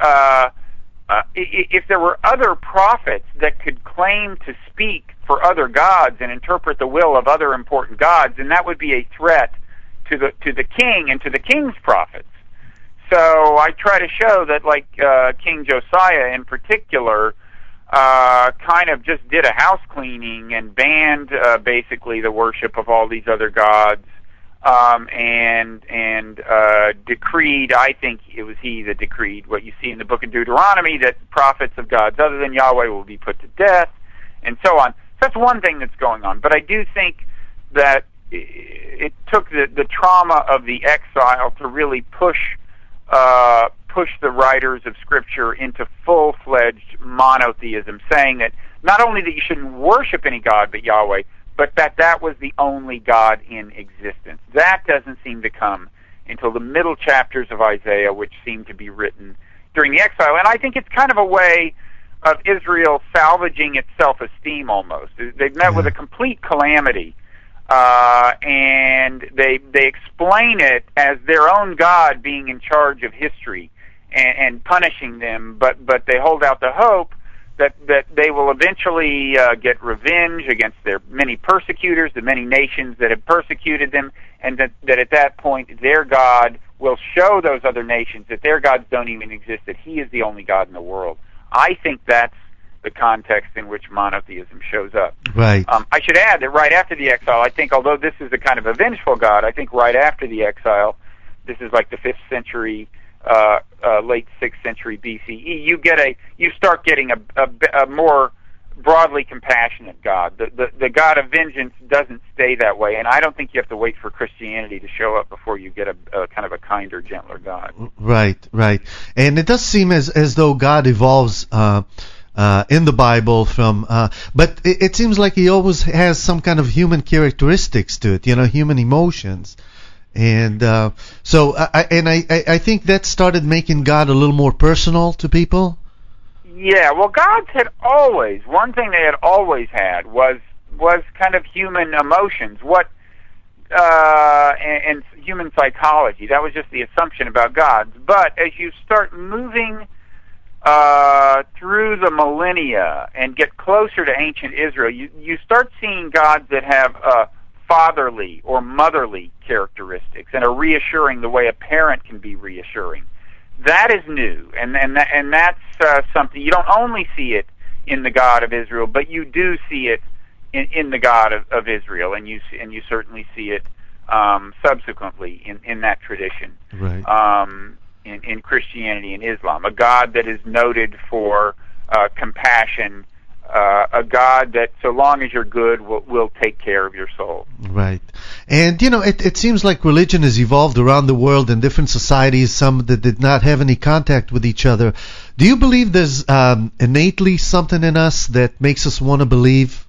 if there were other prophets that could claim to speak for other gods and interpret the will of other important gods, then that would be a threat to the king and to the king's prophets. So I try to show that, like King Josiah in particular, kind of just did a house cleaning and banned basically the worship of all these other gods, and decreed, I think it was he that decreed what you see in the book of Deuteronomy, that prophets of gods other than Yahweh will be put to death, and so on. So that's one thing that's going on. But I do think that it took the trauma of the exile to really push the writers of Scripture into full-fledged monotheism, saying that not only that you shouldn't worship any god but Yahweh, but that was the only God in existence. That doesn't seem to come until the middle chapters of Isaiah, which seem to be written during the exile. And I think it's kind of a way of Israel salvaging its self-esteem almost. They've met with a complete calamity, and they explain it as their own God being in charge of history and punishing them, but they hold out the hope that they will eventually get revenge against their many persecutors, the many nations that have persecuted them, and that at that point their God will show those other nations that their gods don't even exist, that He is the only God in the world. I think that's the context in which monotheism shows up. Right. I should add that right after the exile, I think, although this is a kind of a vengeful God, I think right after the exile, this is like the 5th century, late 6th century BCE, you start getting a more broadly compassionate God. The God of vengeance doesn't stay that way, and I don't think you have to wait for Christianity to show up before you get a kind of a kinder, gentler God. Right. And it does seem as though God evolves in the Bible from, but it seems like He always has some kind of human characteristics to it, human emotions. And so I think that started making God a little more personal to people. Yeah, well, one thing they had always had was kind of human emotions, and human psychology. That was just the assumption about gods. But as you start moving through the millennia and get closer to ancient Israel, you start seeing gods that have fatherly or motherly characteristics and are reassuring the way a parent can be reassuring. That is new, and that's something you don't only see it in the God of Israel, but you do see it in the God of Israel, and you certainly see it subsequently in that tradition. Right. In Christianity and Islam, a God that is noted for compassion, a God that, so long as you're good, will take care of your soul. Right. And, it seems like religion has evolved around the world in different societies, some that did not have any contact with each other. Do you believe there's innately something in us that makes us want to believe?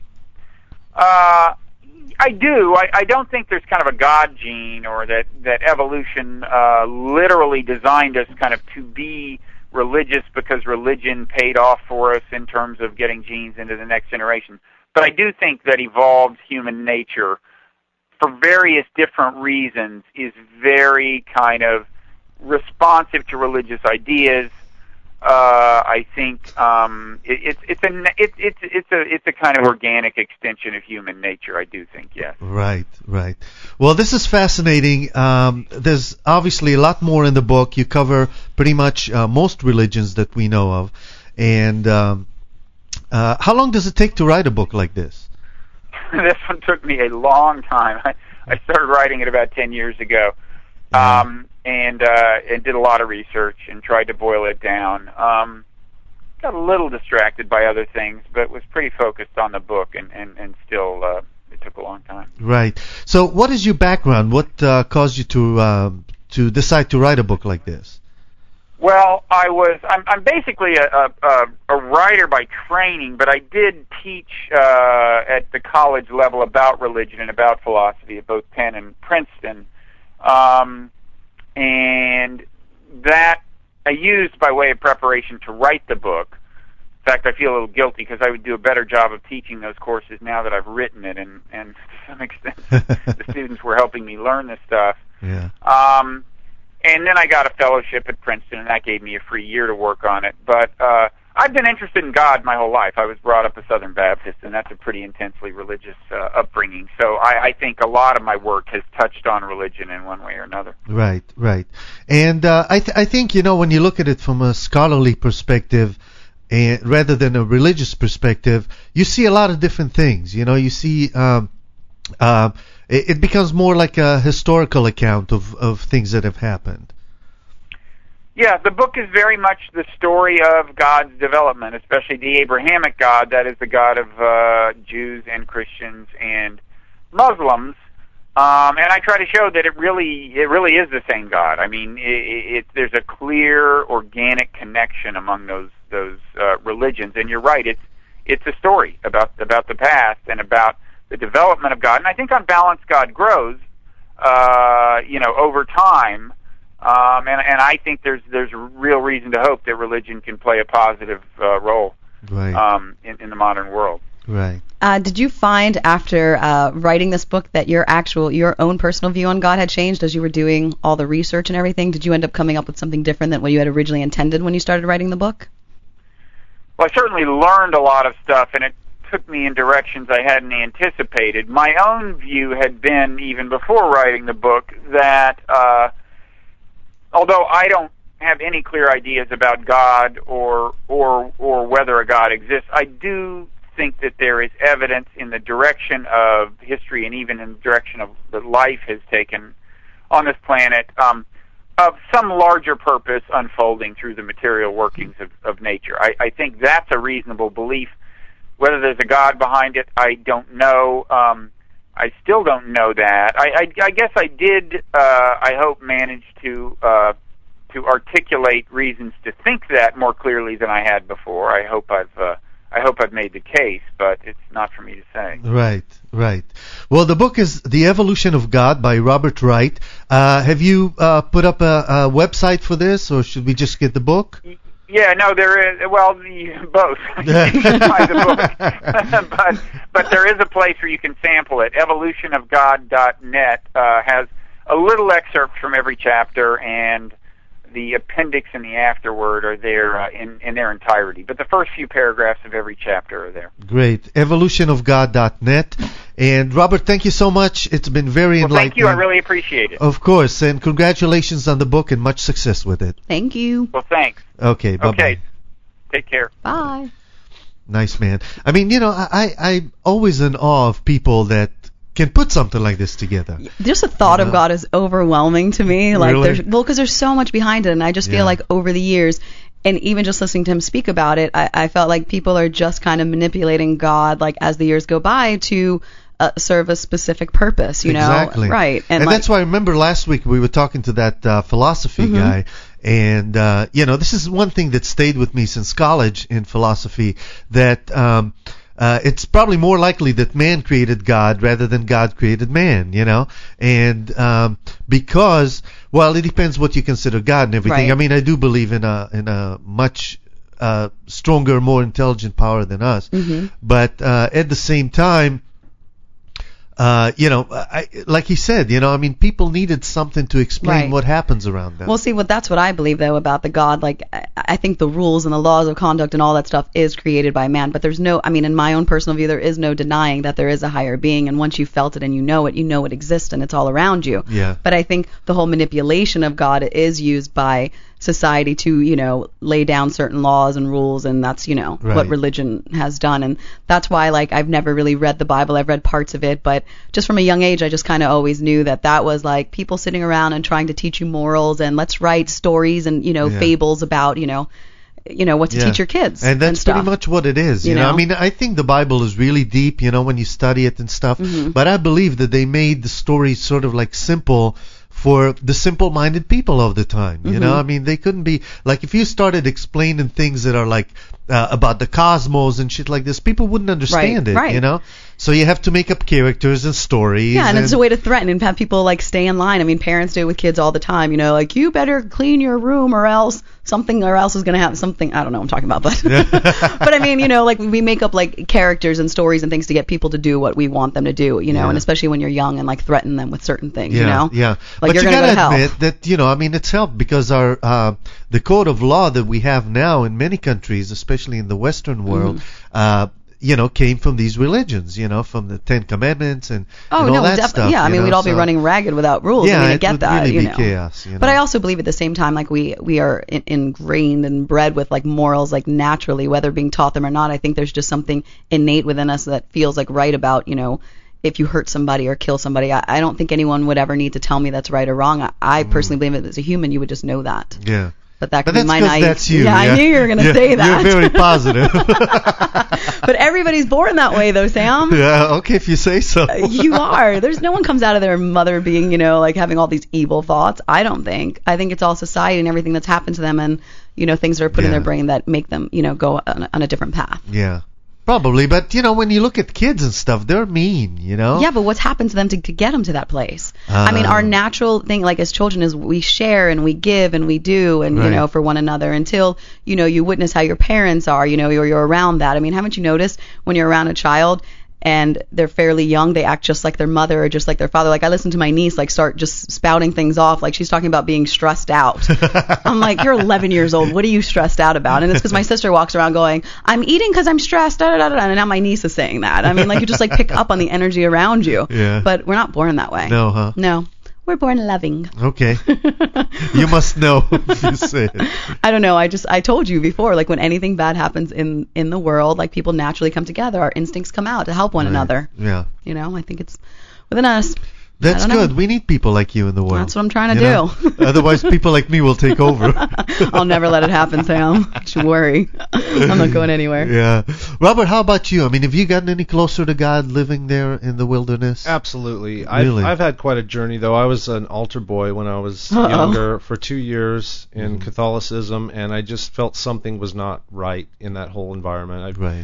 I do. I don't think there's kind of a God gene, or that evolution literally designed us kind of to be religious because religion paid off for us in terms of getting genes into the next generation. But I do think that evolved human nature, for various different reasons, is very kind of responsive to religious ideas. I think it's a kind of organic extension of human nature. I do think, yes. Right. Well, this is fascinating. There's obviously a lot more in the book. You cover pretty much most religions that we know of. And how long does it take to write a book like this? This one took me a long time. I started writing it about 10 years ago. And did a lot of research and tried to boil it down. Got a little distracted by other things, but was pretty focused on the book, and still it took a long time. Right. So what is your background? What caused you to decide to write a book like this? Well, I'm basically a writer by training, but I did teach at the college level about religion and about philosophy at both Penn and Princeton. And that I used by way of preparation to write the book. In fact, I feel a little guilty because I would do a better job of teaching those courses now that I've written it, and to some extent the students were helping me learn this stuff. Yeah. And then I got a fellowship at Princeton, and that gave me a free year to work on it. But I've been interested in God my whole life. I was brought up a Southern Baptist, and that's a pretty intensely religious upbringing. So I think a lot of my work has touched on religion in one way or another. Right. And I think, when you look at it from a scholarly perspective, and rather than a religious perspective, you see a lot of different things. You see it becomes more like a historical account of things that have happened. Yeah, the book is very much the story of God's development, especially the Abrahamic God, that is the God of Jews and Christians and Muslims. And I try to show that it really is the same God. I mean, there's a clear organic connection among those religions. And you're right, it's a story about the past and about the development of God. And I think on balance, God grows, over time. And I think there's real reason to hope that religion can play a positive role in the modern world. Right. Did you find after writing this book that your own personal view on God had changed as you were doing all the research and everything? Did you end up coming up with something different than what you had originally intended when you started writing the book? Well, I certainly learned a lot of stuff, and it took me in directions I hadn't anticipated. My own view had been, even before writing the book, that although I don't have any clear ideas about God or whether a God exists, I do think that there is evidence in the direction of history and even in the direction of that life has taken on this planet of some larger purpose unfolding through the material workings of nature. I think that's a reasonable belief. Whether there's a God behind it, I don't know. I still don't know that. I guess I did, I hope, manage to articulate reasons to think that more clearly than I had before. I hope I've made the case, but it's not for me to say. Right. Well, the book is The Evolution of God by Robert Wright. Have you put up a website for this, or should we just get the book? Yeah, no, there is. Well, both. You can buy the book, but there is a place where you can sample it. Evolutionofgod.net has a little excerpt from every chapter, and the appendix and the afterword are there in their entirety. But the first few paragraphs of every chapter are there. Great. Evolutionofgod.net. And Robert, thank you so much. It's been very enlightening. Thank you. I really appreciate it. Of course. And congratulations on the book and much success with it. Thank you. Well, thanks. Okay. Bye-bye. Okay. Take care. Bye. Nice, man. I mean, I'm always in awe of people that can put something like this together. Just the thought of God is overwhelming to me. Like, really? because there's so much behind it, and I just feel like over the years, and even just listening to him speak about it, I felt like people are just kind of manipulating God, like as the years go by, to serve a specific purpose. You know, exactly. Right? And that's why I remember last week we were talking to that philosophy guy, and this is one thing that stayed with me since college in philosophy, that it's probably more likely that man created God rather than God created man, and because, well, it depends what you consider God and everything. Right. I mean, I do believe in a much stronger, more intelligent power than us, but at the same time, like he said, I mean, people needed something to explain what happens around them. Well, see, that's what I believe, though, about the God. Like, I think the rules and the laws of conduct and all that stuff is created by man. But there's no, I mean, in my own personal view, there is no denying that there is a higher being. And once you felt it and you know it exists and it's all around you. Yeah. But I think the whole manipulation of God is used by society to, lay down certain laws and rules, and that's, what religion has done. And that's why, like, I've never really read the Bible. I've read parts of it, but just from a young age, I just kind of always knew that was like people sitting around and trying to teach you morals, and let's write stories and, fables about, what to teach your kids. And that's and pretty much what it is. You know, I mean, I think the Bible is really deep, when you study it and stuff. But I believe that they made the stories sort of like simple for the simple-minded people of the time. I mean, they couldn't be like, if you started explaining things that are like about the cosmos and shit like this, people wouldn't understand it. So you have to make up characters and stories. Yeah, and it's a way to threaten and have people like stay in line. I mean, parents do it with kids all the time. Like, you better clean your room or else is going to happen. Something, I don't know what I'm talking about, but but I mean, like we make up like characters and stories and things to get people to do what we want them to do. And especially when you're young and like threaten them with certain things. Yeah. Like, but you gotta admit that I mean, it's helped because our the code of law that we have now in many countries, especially in the Western world, came from these religions, from the Ten Commandments and all that stuff. Yeah, I mean, we'd all be running ragged without rules. Yeah, I mean, I get that. Really be chaos. But I also believe at the same time, like we are ingrained and bred with like morals, like naturally, whether being taught them or not. I think there's just something innate within us that feels like right about, if you hurt somebody or kill somebody. I don't think anyone would ever need to tell me that's right or wrong. I personally believe that as a human, you would just know that. Yeah. But that could be my naive. That's you. Yeah, I knew you were going to say that. You're very positive. But everybody's born that way, though, Sam. Yeah, okay, if you say so. You are. There's no one comes out of their mother being, like having all these evil thoughts. I don't think. I think it's all society and everything that's happened to them, and things that are put in their brain that make them, go on a different path. Yeah. Probably, but when you look at kids and stuff, they're mean, Yeah, but what's happened to them to get them to that place? I mean, our natural thing, like as children, is we share and we give and we do and Right. for one another until you witness how your parents are, or you're around that. I mean, haven't you noticed when you're around a child and they're fairly young, they act just like their mother or just like their father? Like I listen to my niece start just spouting things off, like she's talking about being stressed out. I'm like, you're 11 years old. What are you stressed out about? And it's because my sister walks around going, I'm eating because I'm stressed. Da, da, da, da. And now my niece is saying that. I mean, like you just pick up on the energy around you. Yeah. But we're not born that way. No, huh? No. We're born loving. Okay. You must know if you say it. I don't know. I told you before, when anything bad happens in the world, people naturally come together. Our instincts come out to help one another. Yeah. I think it's within us. That's I don't know. good. We need people like you in the world. That's what I'm trying to do. Otherwise, people like me will take over. I'll never let it happen, Sam. Don't you worry. I'm not going anywhere. Yeah. Robert, how about you? I mean, have you gotten any closer to God living there in the wilderness? Absolutely. Really? I've had quite a journey, though. I was an altar boy when I was younger for 2 years in Catholicism, and I just felt something was not right in that whole environment. Right.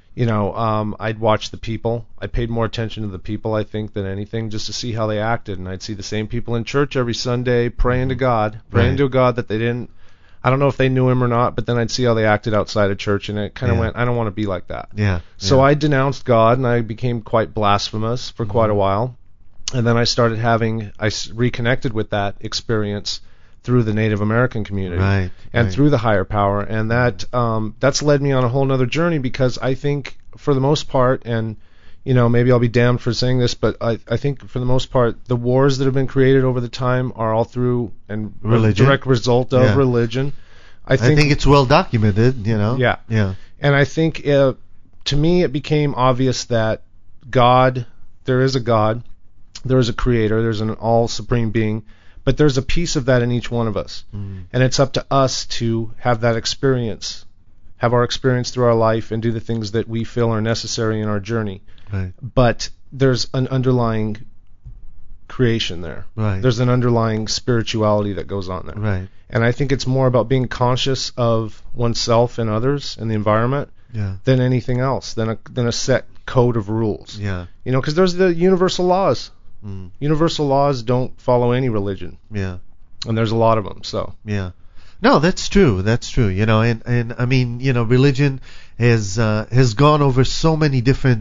I'd watch the people. I paid more attention to the people, I think, than anything, just to see how they acted. And I'd see the same people in church every Sunday praying to God, praying to God that they didn't, I don't know if they knew him or not, but then I'd see how they acted outside of church, and it kind of went, I don't want to be like that. Yeah. So I denounced God, and I became quite blasphemous for quite a while. And then I reconnected with that experience through the Native American community and through the higher power, and that's led me on a whole other journey, because I think for the most part, and maybe I'll be damned for saying this, but I think for the most part the wars that have been created over the time are all through and religion. A direct result of religion. I think it's well documented, Yeah. And I think to me it became obvious that there is a God, there is a creator, there's an all supreme being, but there's a piece of that in each one of us. And it's up to us to have that experience, have our experience through our life, and do the things that we feel are necessary in our journey. Right. But there's an underlying creation there. Right. There's an underlying spirituality that goes on there. Right. And I think it's more about being conscious of oneself and others and the environment than anything else, than a set code of rules. Yeah. Because there's the universal laws. Universal laws don't follow any religion. Yeah. And there's a lot of them, so. Yeah. No, that's true. That's true. And I mean, religion has gone over so many different,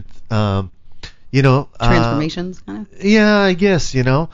transformations, kind of. Yeah, I guess,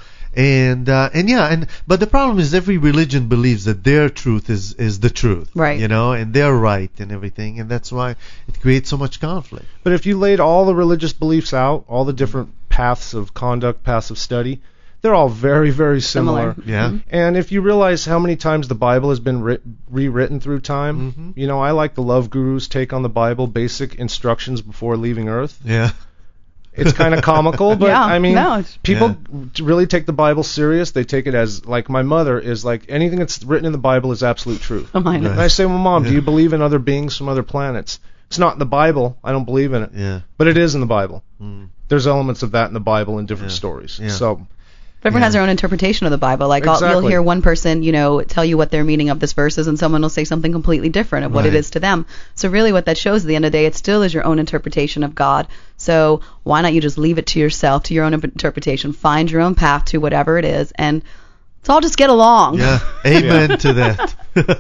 but the problem is every religion believes that their truth is the truth, right? And they're right and everything, and that's why it creates so much conflict. But if you laid all the religious beliefs out, all the different paths of conduct, paths of study, they're all very, very similar. Yeah. And if you realize how many times the Bible has been rewritten through time, I like the Love Guru's take on the Bible, basic instructions before leaving Earth. Yeah. It's kind of comical, but I mean, people really take the Bible serious. They take it as, like, my mother is like, anything that's written in the Bible is absolute truth. Oh, my. And I say, well, Mom, do you believe in other beings from other planets? It's not in the Bible. I don't believe in it. Yeah. But it is in the Bible. There's elements of that in the Bible in different stories. Yeah. So. Everyone has their own interpretation of the Bible. Like you'll hear one person, tell you what their meaning of this verse is, and someone will say something completely different of what it is to them. So really what that shows at the end of the day, it still is your own interpretation of God. So why not you just leave it to yourself, to your own interpretation, find your own path to whatever it is, and let's all just get along. Yeah, amen to that.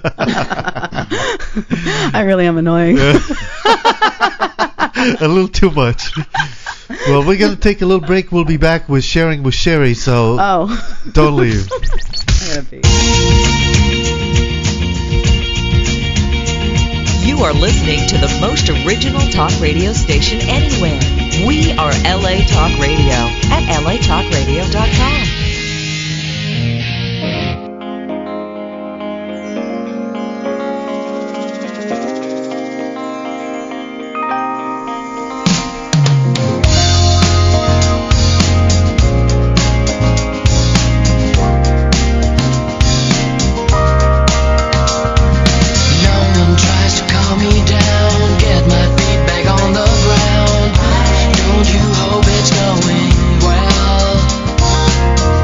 I really am annoying. A little too much. Well, we're going to take a little break. We'll be back with Sharing with Sherry, so don't leave. I gotta pee. You are listening to the most original talk radio station anywhere. We are LA Talk Radio at latalkradio.com. Don't you hope it's going well?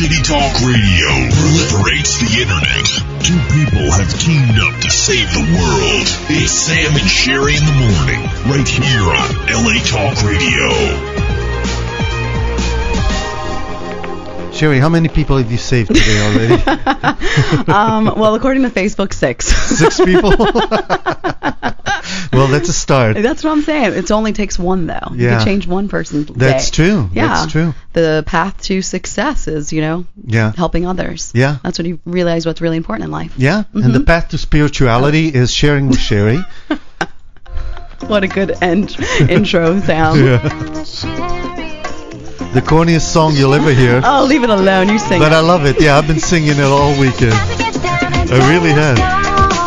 Lady Talk Radio proliferates the internet. Two people have teamed up to save the world. It's Sam and Sherry in the morning, right here on LA Talk Radio. Sherry, how many people have you saved today already? Well, according to Facebook, 6. 6 people? Well, that's a start. That's what I'm saying. It only takes one, though. You can change one person's day. That's true. Yeah. That's true. The path to success is, helping others. Yeah. That's when you realize what's really important in life. Yeah. Mm-hmm. And the path to spirituality is sharing with Sherry. What a good intro, Sam. Yeah. The corniest song you'll ever hear. Oh, leave it alone. You sing But I love it. Yeah, I've been singing it all weekend. I really have.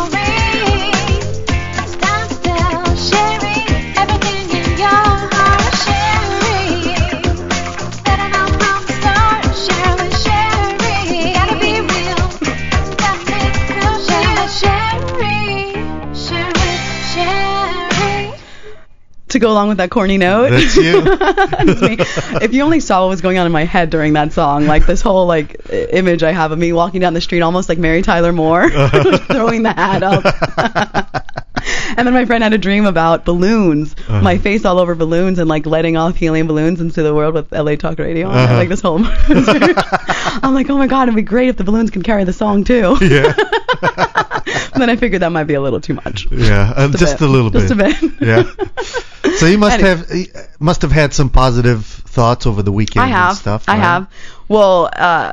To go along with that corny note. That's you. That's me. If you only saw what was going on in my head during that song, like this whole image I have of me walking down the street almost like Mary Tyler Moore, throwing the hat up. And then my friend had a dream about balloons, my face all over balloons and letting off helium balloons into the world with LA Talk Radio. And I had this whole I'm like, oh my God, it'd be great if the balloons can carry the song too. Yeah. And then I figured that might be a little too much. Yeah, just a little bit. Just a bit. Yeah. So you must have had some positive thoughts over the weekend and stuff. Right? I have. Well,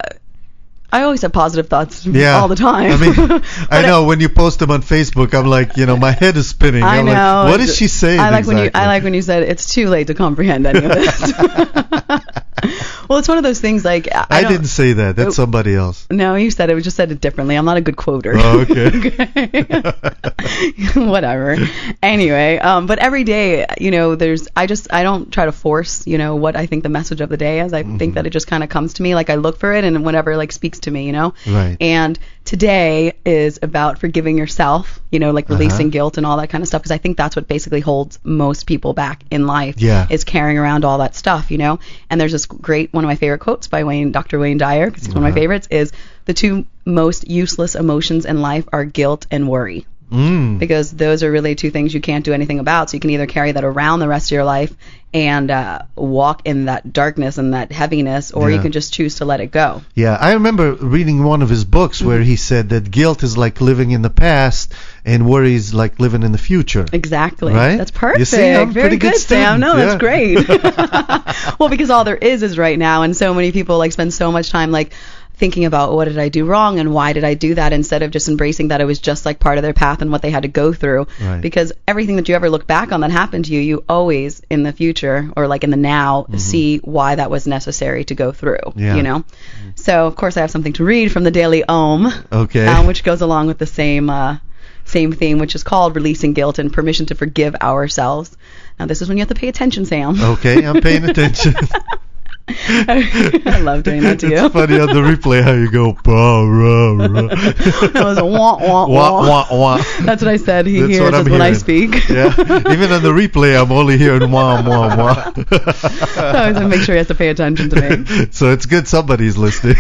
I always have positive thoughts all the time. I mean, I know when you post them on Facebook, I'm like, my head is spinning. I know. Like, what is she saying? I like exactly? when you said it's too late to comprehend any of this. Well, it's one of those things I didn't say that. That's somebody else. No, you said it. We just said it differently. I'm not a good quoter. Oh, okay. Whatever. Anyway, but every day, I don't try to force, what I think the message of the day is. I think that it just kind of comes to me. I look for it and whatever speaks to me, Right. And today is about forgiving yourself, releasing guilt and all that kind of stuff, because I think that's what basically holds most people back in life. Yeah. Is carrying around all that stuff, And there's this great, one of my favorite quotes by Dr. Wayne Dyer, because he's one of my favorites, is the two most useless emotions in life are guilt and worry. Because those are really two things you can't do anything about. So you can either carry that around the rest of your life and walk in that darkness and that heaviness, or you can just choose to let it go. Yeah, I remember reading one of his books where he said that guilt is like living in the past and worry is like living in the future. Exactly. Right? That's perfect. You see, I'm very good, Sam. No, yeah. That's great. Well, because all there is right now, and so many people spend so much time thinking about what did I do wrong and why did I do that, instead of just embracing that it was just part of their path and what they had to go through. Right. Because everything that you ever look back on that happened to you, you always in the future or in the now see why that was necessary to go through. Yeah. So of course I have something to read from the Daily Om. Okay. Which goes along with the same theme, which is called Releasing Guilt and Permission to Forgive Ourselves. Now this is when you have to pay attention, Sam. Okay, I'm paying attention. I love doing that to you. It's funny on the replay how you go, bah, rah, rah. That was a wah, wah, wah, wah, wah. That's what I said. He That's hears us when I speak. Yeah, even on the replay, I'm only hearing wah, wah, wah. I always make sure he has to pay attention to me. So it's good somebody's listening.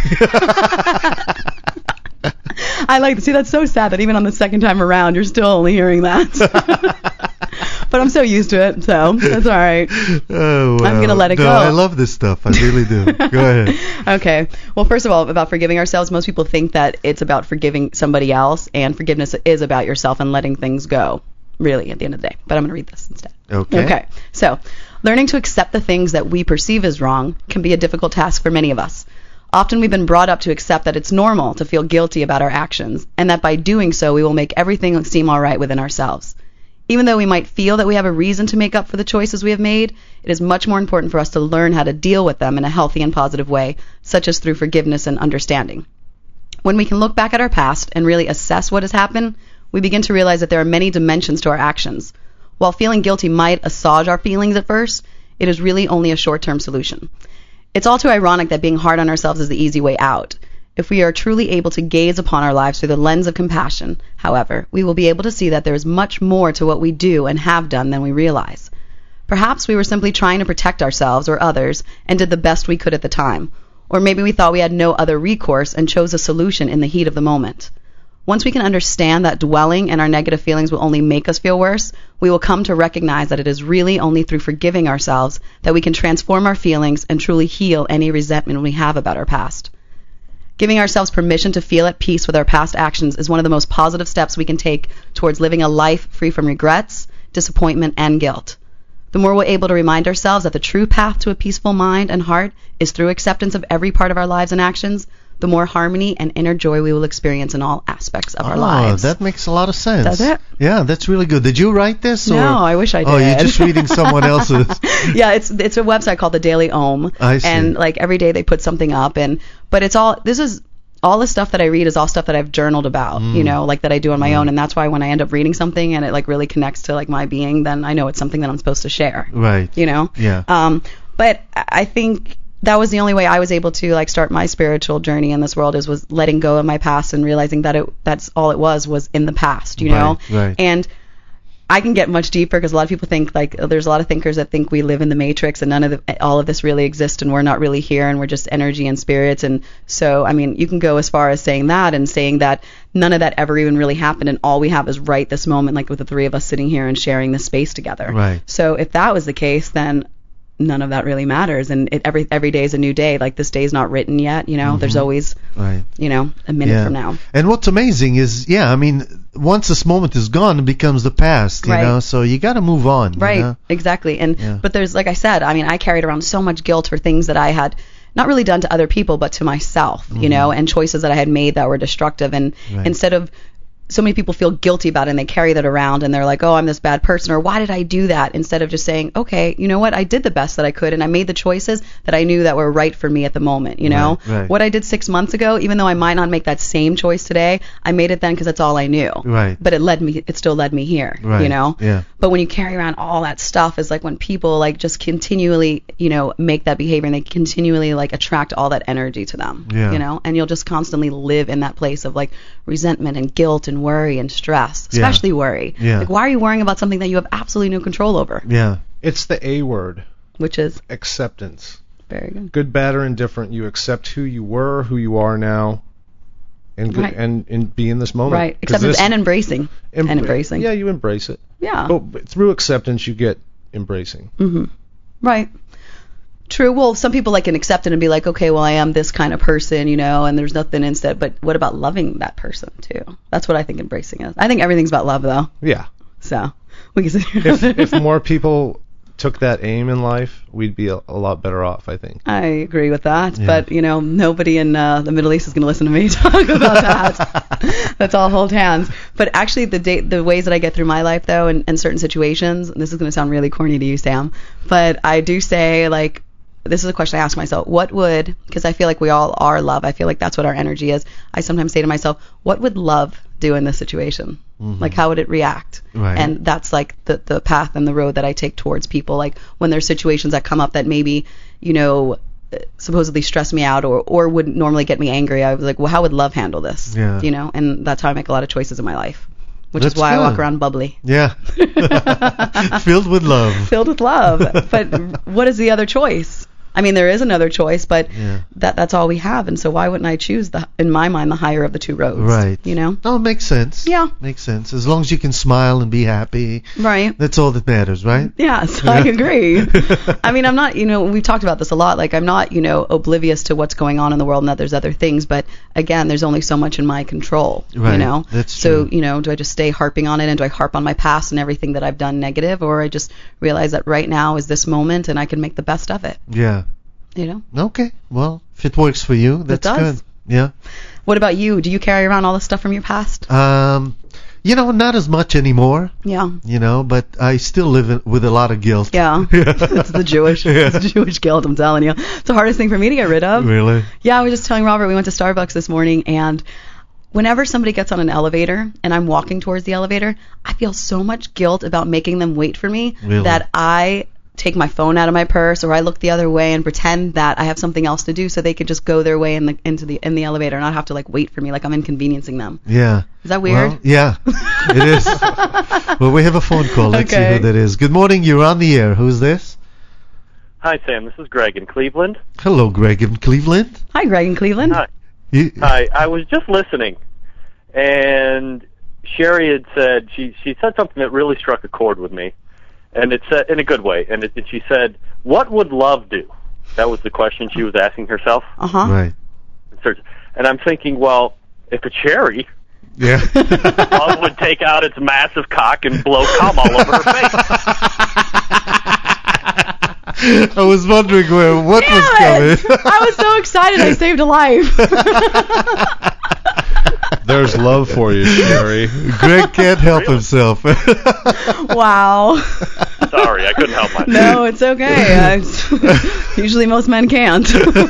See, that's so sad that even on the second time around, you're still only hearing that. But I'm so used to it, so that's all right. Oh, well. I'm going to let it go. I love this stuff. I really do. Go ahead. Okay. Well, first of all, about forgiving ourselves, most people think that it's about forgiving somebody else, and forgiveness is about yourself and letting things go, really, at the end of the day. But I'm going to read this instead. Okay. So, learning to accept the things that we perceive as wrong can be a difficult task for many of us. Often we've been brought up to accept that it's normal to feel guilty about our actions, and that by doing so we will make everything seem all right within ourselves. Even though we might feel that we have a reason to make up for the choices we have made, it is much more important for us to learn how to deal with them in a healthy and positive way, such as through forgiveness and understanding. When we can look back at our past and really assess what has happened, we begin to realize that there are many dimensions to our actions. While feeling guilty might assuage our feelings at first, it is really only a short-term solution. It's all too ironic that being hard on ourselves is the easy way out. If we are truly able to gaze upon our lives through the lens of compassion, however, we will be able to see that there is much more to what we do and have done than we realize. Perhaps we were simply trying to protect ourselves or others and did the best we could at the time. Or maybe we thought we had no other recourse and chose a solution in the heat of the moment. Once we can understand that dwelling in our negative feelings will only make us feel worse, we will come to recognize that it is really only through forgiving ourselves that we can transform our feelings and truly heal any resentment we have about our past. Giving ourselves permission to feel at peace with our past actions is one of the most positive steps we can take towards living a life free from regrets, disappointment, and guilt. The more we're able to remind ourselves that the true path to a peaceful mind and heart is through acceptance of every part of our lives and actions, the more harmony and inner joy we will experience in all aspects of our lives. That makes a lot of sense. Does it? Yeah, that's really good. Did you write this? No, I wish I did. Oh, you're just reading someone else's. Yeah, it's a website called the Daily Om. I see. And like every day they put something up, but it's all the stuff that I read is all stuff that I've journaled about, you know, like that I do on my own, and that's why when I end up reading something and it like really connects to like my being, then I know it's something that I'm supposed to share. Right. You know? Yeah. But I think that was the only way I was able to like start my spiritual journey in this world was letting go of my past and realizing that that's all it was in the past, you know? Right. And I can get much deeper because a lot of people think like there's a lot of thinkers that think we live in the Matrix and all of this really exists and we're not really here and we're just energy and spirits. And so, I mean, you can go as far as saying that and saying that none of that ever even really happened and all we have is right this moment, like with the three of us sitting here and sharing this space together. Right. So if that was the case, then none of that really matters, and every day is a new day. Like this day is not written yet, you know. There's always, you know, a minute from now. And what's amazing is, I mean, once this moment is gone, it becomes the past, you know. So you got to move on. Right. You know? Exactly. And but there's, like I said, I mean, I carried around so much guilt for things that I had not really done to other people, but to myself, you know, and choices that I had made that were destructive. And instead of so many people feel guilty about it and they carry that around and they're like, oh, I'm this bad person, or why did I do that? Instead of just saying, okay, you know what, I did the best that I could and I made the choices that I knew that were right for me at the moment, you know? Right. What I did 6 months ago, even though I might not make that same choice today, I made it then because that's all I knew. Right. But it still led me here, you know? Yeah. But when you carry around all that stuff, is like when people like just continually, you know, make that behavior and they continually like attract all that energy to them, you know? And you'll just constantly live in that place of like resentment and guilt and worry and stress. Especially worry. Yeah. Like, why are you worrying about something that you have absolutely no control over? Yeah. It's the A word. Which is? Acceptance. Very good. Good, bad, or indifferent. You accept who you were, who you are now, and and be in this moment. Right. Acceptance and embracing. Embracing. Yeah, you embrace it. Yeah. But through acceptance, you get embracing. Mm-hmm. Right. True. Well, some people like can accept it and be like, okay, well, I am this kind of person, you know, and there's nothing instead. But what about loving that person too? That's what I think embracing is. I think everything's about love, though. Yeah. So we can. if more people took that aim in life, we'd be a lot better off, I think. I agree with that. Yeah. But you know, nobody in the Middle East is going to listen to me talk about that. Let's all hold hands. But actually, the ways that I get through my life, though, in certain situations, and this is going to sound really corny to you, Sam, but I do say like. This is a question I ask myself. Because I feel like we all are love. I feel like that's what our energy is. I sometimes say to myself, what would love do in this situation? Mm-hmm. Like, how would it react? Right. And that's like the path and the road that I take towards people. Like when there's situations that come up that maybe, you know, supposedly stress me out or would normally get me angry. I was like, well, how would love handle this? Yeah. You know, and that's how I make a lot of choices in my life. Which That's is why good. I walk around bubbly. Yeah. Filled with love. Filled with love. But what is the other choice? I mean, there is another choice, but that's all we have. And so why wouldn't I choose, in my mind, the higher of the two roads? Right. You know? Oh, it makes sense. Yeah. Makes sense. As long as you can smile and be happy. Right. That's all that matters, right? Yes, I agree. I mean, I'm not, you know, we've talked about this a lot. Like, I'm not, you know, oblivious to what's going on in the world and that there's other things. But, again, there's only so much in my control, right. You know? That's true. So, you know, do I just stay harping on it and do I harp on my past and everything that I've done negative? Or I just realize that right now is this moment and I can make the best of it. Yeah. You know? Okay. Well, if it works for you, that's good. Yeah. What about you? Do you carry around all the stuff from your past? You know, not as much anymore. Yeah. You know, but I still live with a lot of guilt. Yeah. It's the Jewish guilt, I'm telling you. It's the hardest thing for me to get rid of. Really? Yeah, I was just telling Robert, we went to Starbucks this morning, and whenever somebody gets on an elevator and I'm walking towards the elevator, I feel so much guilt about making them wait for me that I take my phone out of my purse or I look the other way and pretend that I have something else to do so they could just go their way in the elevator and not have to like wait for me like I'm inconveniencing them. Yeah. Is that weird? Well, yeah, it is. Well, we have a phone call. Let's see who that is. Good morning. You're on the air. Who's this? Hi, Sam. This is Greg in Cleveland. Hello, Greg in Cleveland. Hi, Greg in Cleveland. Hi. Hi. I was just listening, and Sherry had said she said something that really struck a chord with me, and it said in a good way. And she said, "What would love do?" That was the question she was asking herself. Right. And I'm thinking, well, if a cherry. Yeah. Love would take out its massive cock and blow cum all over her face. I was wondering what was coming. I was so excited I saved a life. There's love for you, Sherry. Greg can't help himself. Wow. Sorry, I couldn't help myself. No, it's okay. Usually most men can't.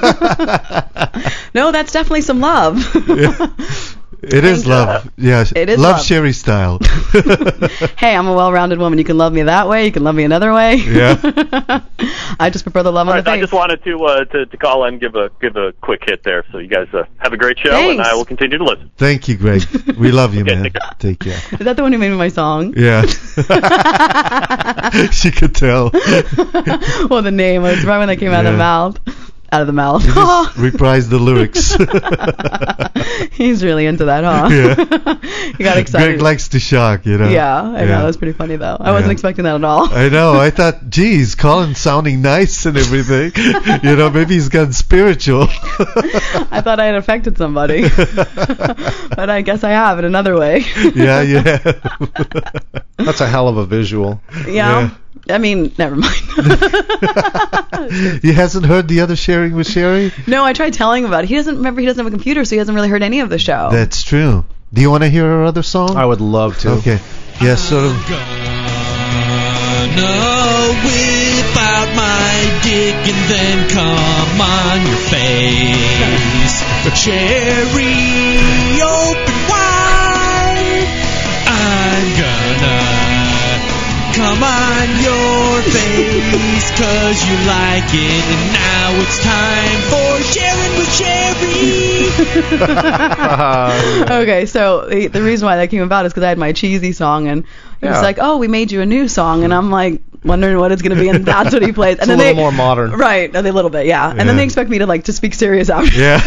No, that's definitely some love. Yeah. It is love. Yes. It is love Sherry style. Hey, I'm a well-rounded woman. You can love me that way. You can love me another way. Yeah. I just prefer the love on the face. I just wanted to call in, give a quick hit there. So you guys have a great show, Thanks. and I will continue to listen. Thank you, Greg. We love you, Okay, man. Take care. Is that the one who made me my song? Yeah. She could tell. Well, the name was right when that came out of the mouth. Out of the mouth. You just reprised the lyrics. He's really into that, huh? Yeah. He got excited. Greg likes to shock, you know. Yeah, I know. That was pretty funny, though. I wasn't expecting that at all. I know. I thought, geez, Colin's sounding nice and everything. You know, maybe he's gotten spiritual. I thought I had affected somebody. But I guess I have in another way. Yeah. That's a hell of a visual. Yeah. I mean, never mind. He hasn't heard the other sharing with Sherry? No, I tried telling him about it. He doesn't have a computer, so he hasn't really heard any of the show. That's true. Do you want to hear her other song? I would love to. Okay. Yes, sort of. Gonna whip out my dick and then come on your face. Cherry open wide. I'm gonna come on your face 'cause you like it, and now it's time for sharing with Sherry. Okay, so the reason why that came about is because I had my cheesy song, and he was like, "Oh, we made you a new song," and I'm like wondering what it's going to be, and that's what he plays. It's a little more modern, right? A little bit, yeah. And then they expect me to to speak serious after. Yeah.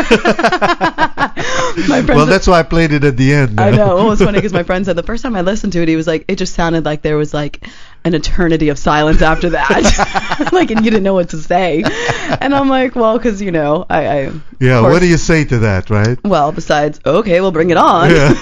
My friend well, that's why I played it at the end. I know. Well, it was funny because my friend said the first time I listened to it, he was like, it just sounded like there was like an eternity of silence after that, and you didn't know what to say. And I'm like, well, because I yeah. What do you say to that, right? Well, besides, okay, we'll bring it on. Yeah.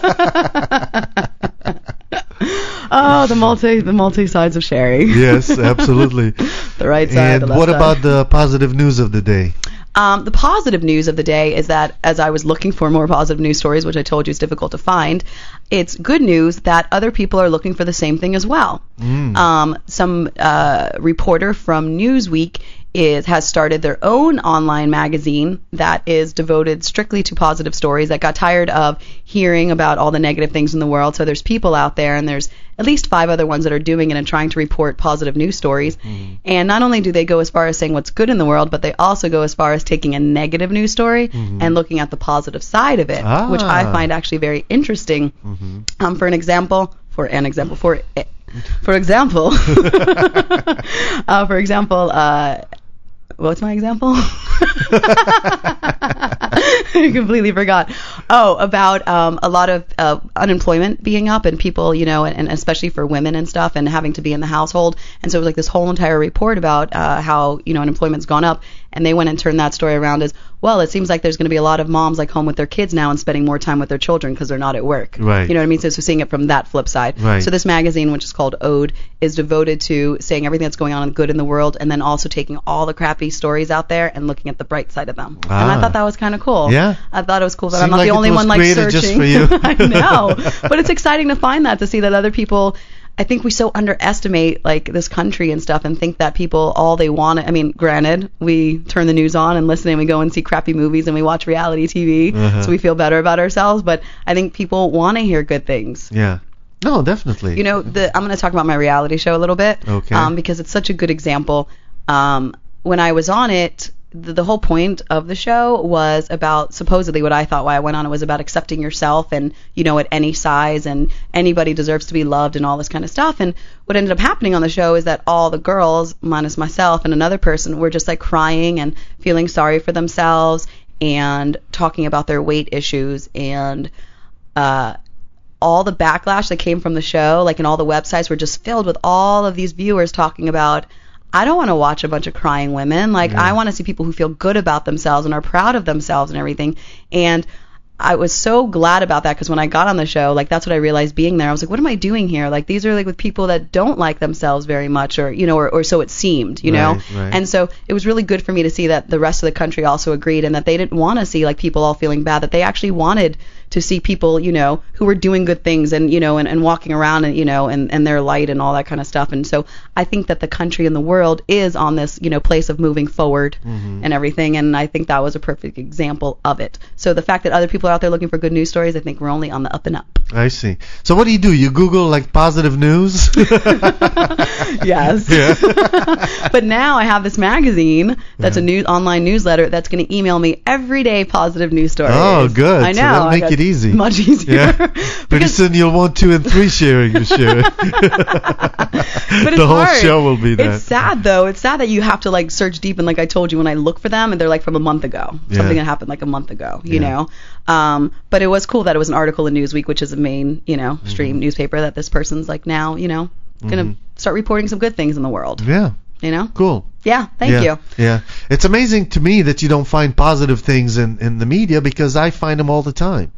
Oh, the multi sides of Sherry. Yes, absolutely. The right side, and the left what side. about the positive news of the day? The positive news of the day is that as I was looking for more positive news stories, which I told you is difficult to find, it's good news that other people are looking for the same thing as well. Some reporter from Newsweek has started their own online magazine that is devoted strictly to positive stories, that got tired of hearing about all the negative things in the world. So there's people out there, and there's at least 5 other ones that are doing it and trying to report positive news stories. And not only do they go as far as saying what's good in the world, but they also go as far as taking a negative news story and looking at the positive side of it, which I find actually very interesting. For example, what's my example? I completely forgot. Oh, about a lot of unemployment being up, and people, and especially for women and stuff, and having to be in the household. And so it was like this whole entire report about how unemployment's gone up, and they went and turned that story around as, well, it seems like there's going to be a lot of moms home with their kids now and spending more time with their children because they're not at work. Right. You know what I mean? So seeing it from that flip side. Right. So this magazine, which is called Ode, is devoted to saying everything that's going on good in the world, and then also taking all the crappy stories out there and looking at the bright side of them. And I thought that was kind of cool. Yeah. I thought it was cool that Seemed I'm not the only one created searching. Just for you. I know. But it's exciting to find that, to see that other people, I think we so underestimate this country and stuff, and think that people, all they want, granted, we turn the news on and listen, and we go and see crappy movies, and we watch reality TV, so we feel better about ourselves, but I think people want to hear good things. Yeah. No, definitely. I'm going to talk about my reality show a little bit. Okay. Because it's such a good example. When I was on it, the whole point of the show was about, supposedly what I thought why I went on it was about accepting yourself and, at any size, and anybody deserves to be loved and all this kind of stuff. And what ended up happening on the show is that all the girls, minus myself and another person, were just like crying and feeling sorry for themselves and talking about their weight issues, and all the backlash that came from the show, like, and all the websites were just filled with all of these viewers talking about, I don't want to watch a bunch of crying women. Like, I want to see people who feel good about themselves and are proud of themselves and everything. And I was so glad about that, because when I got on the show, like, that's what I realized being there. I was like, what am I doing here? Like, these are like with people that don't like themselves very much, or or so it seemed, know. Right. And so it was really good for me to see that the rest of the country also agreed, and that they didn't want to see like people all feeling bad, that they actually wanted to see people, who were doing good things and, and walking around and, and their light and all that kind of stuff. And so I think that the country and the world is on this, place of moving forward and everything. And I think that was a perfect example of it. So the fact that other people are out there looking for good news stories, I think we're only on the up and up. I see. So what do? You Google like positive news? Yes. Yeah. But now I have this magazine that's a online newsletter that's going to email me every day positive news stories. Oh, good. I know. So that'll make it easy. Much easier. Yeah. Pretty soon you'll want 2 and 3 sharing to share it. But it's the whole hard. show will be that. It's sad though. It's sad that you have to like search deep, and like I told you, when I look for them and they're like from a month ago. Something that happened like a month ago, you know. But it was cool that it was an article in Newsweek, which is a main, stream newspaper, that this person's like now, gonna start reporting some good things in the world. Yeah. Cool. Yeah, thank you. Yeah. It's amazing to me that you don't find positive things in the media, because I find them all the time.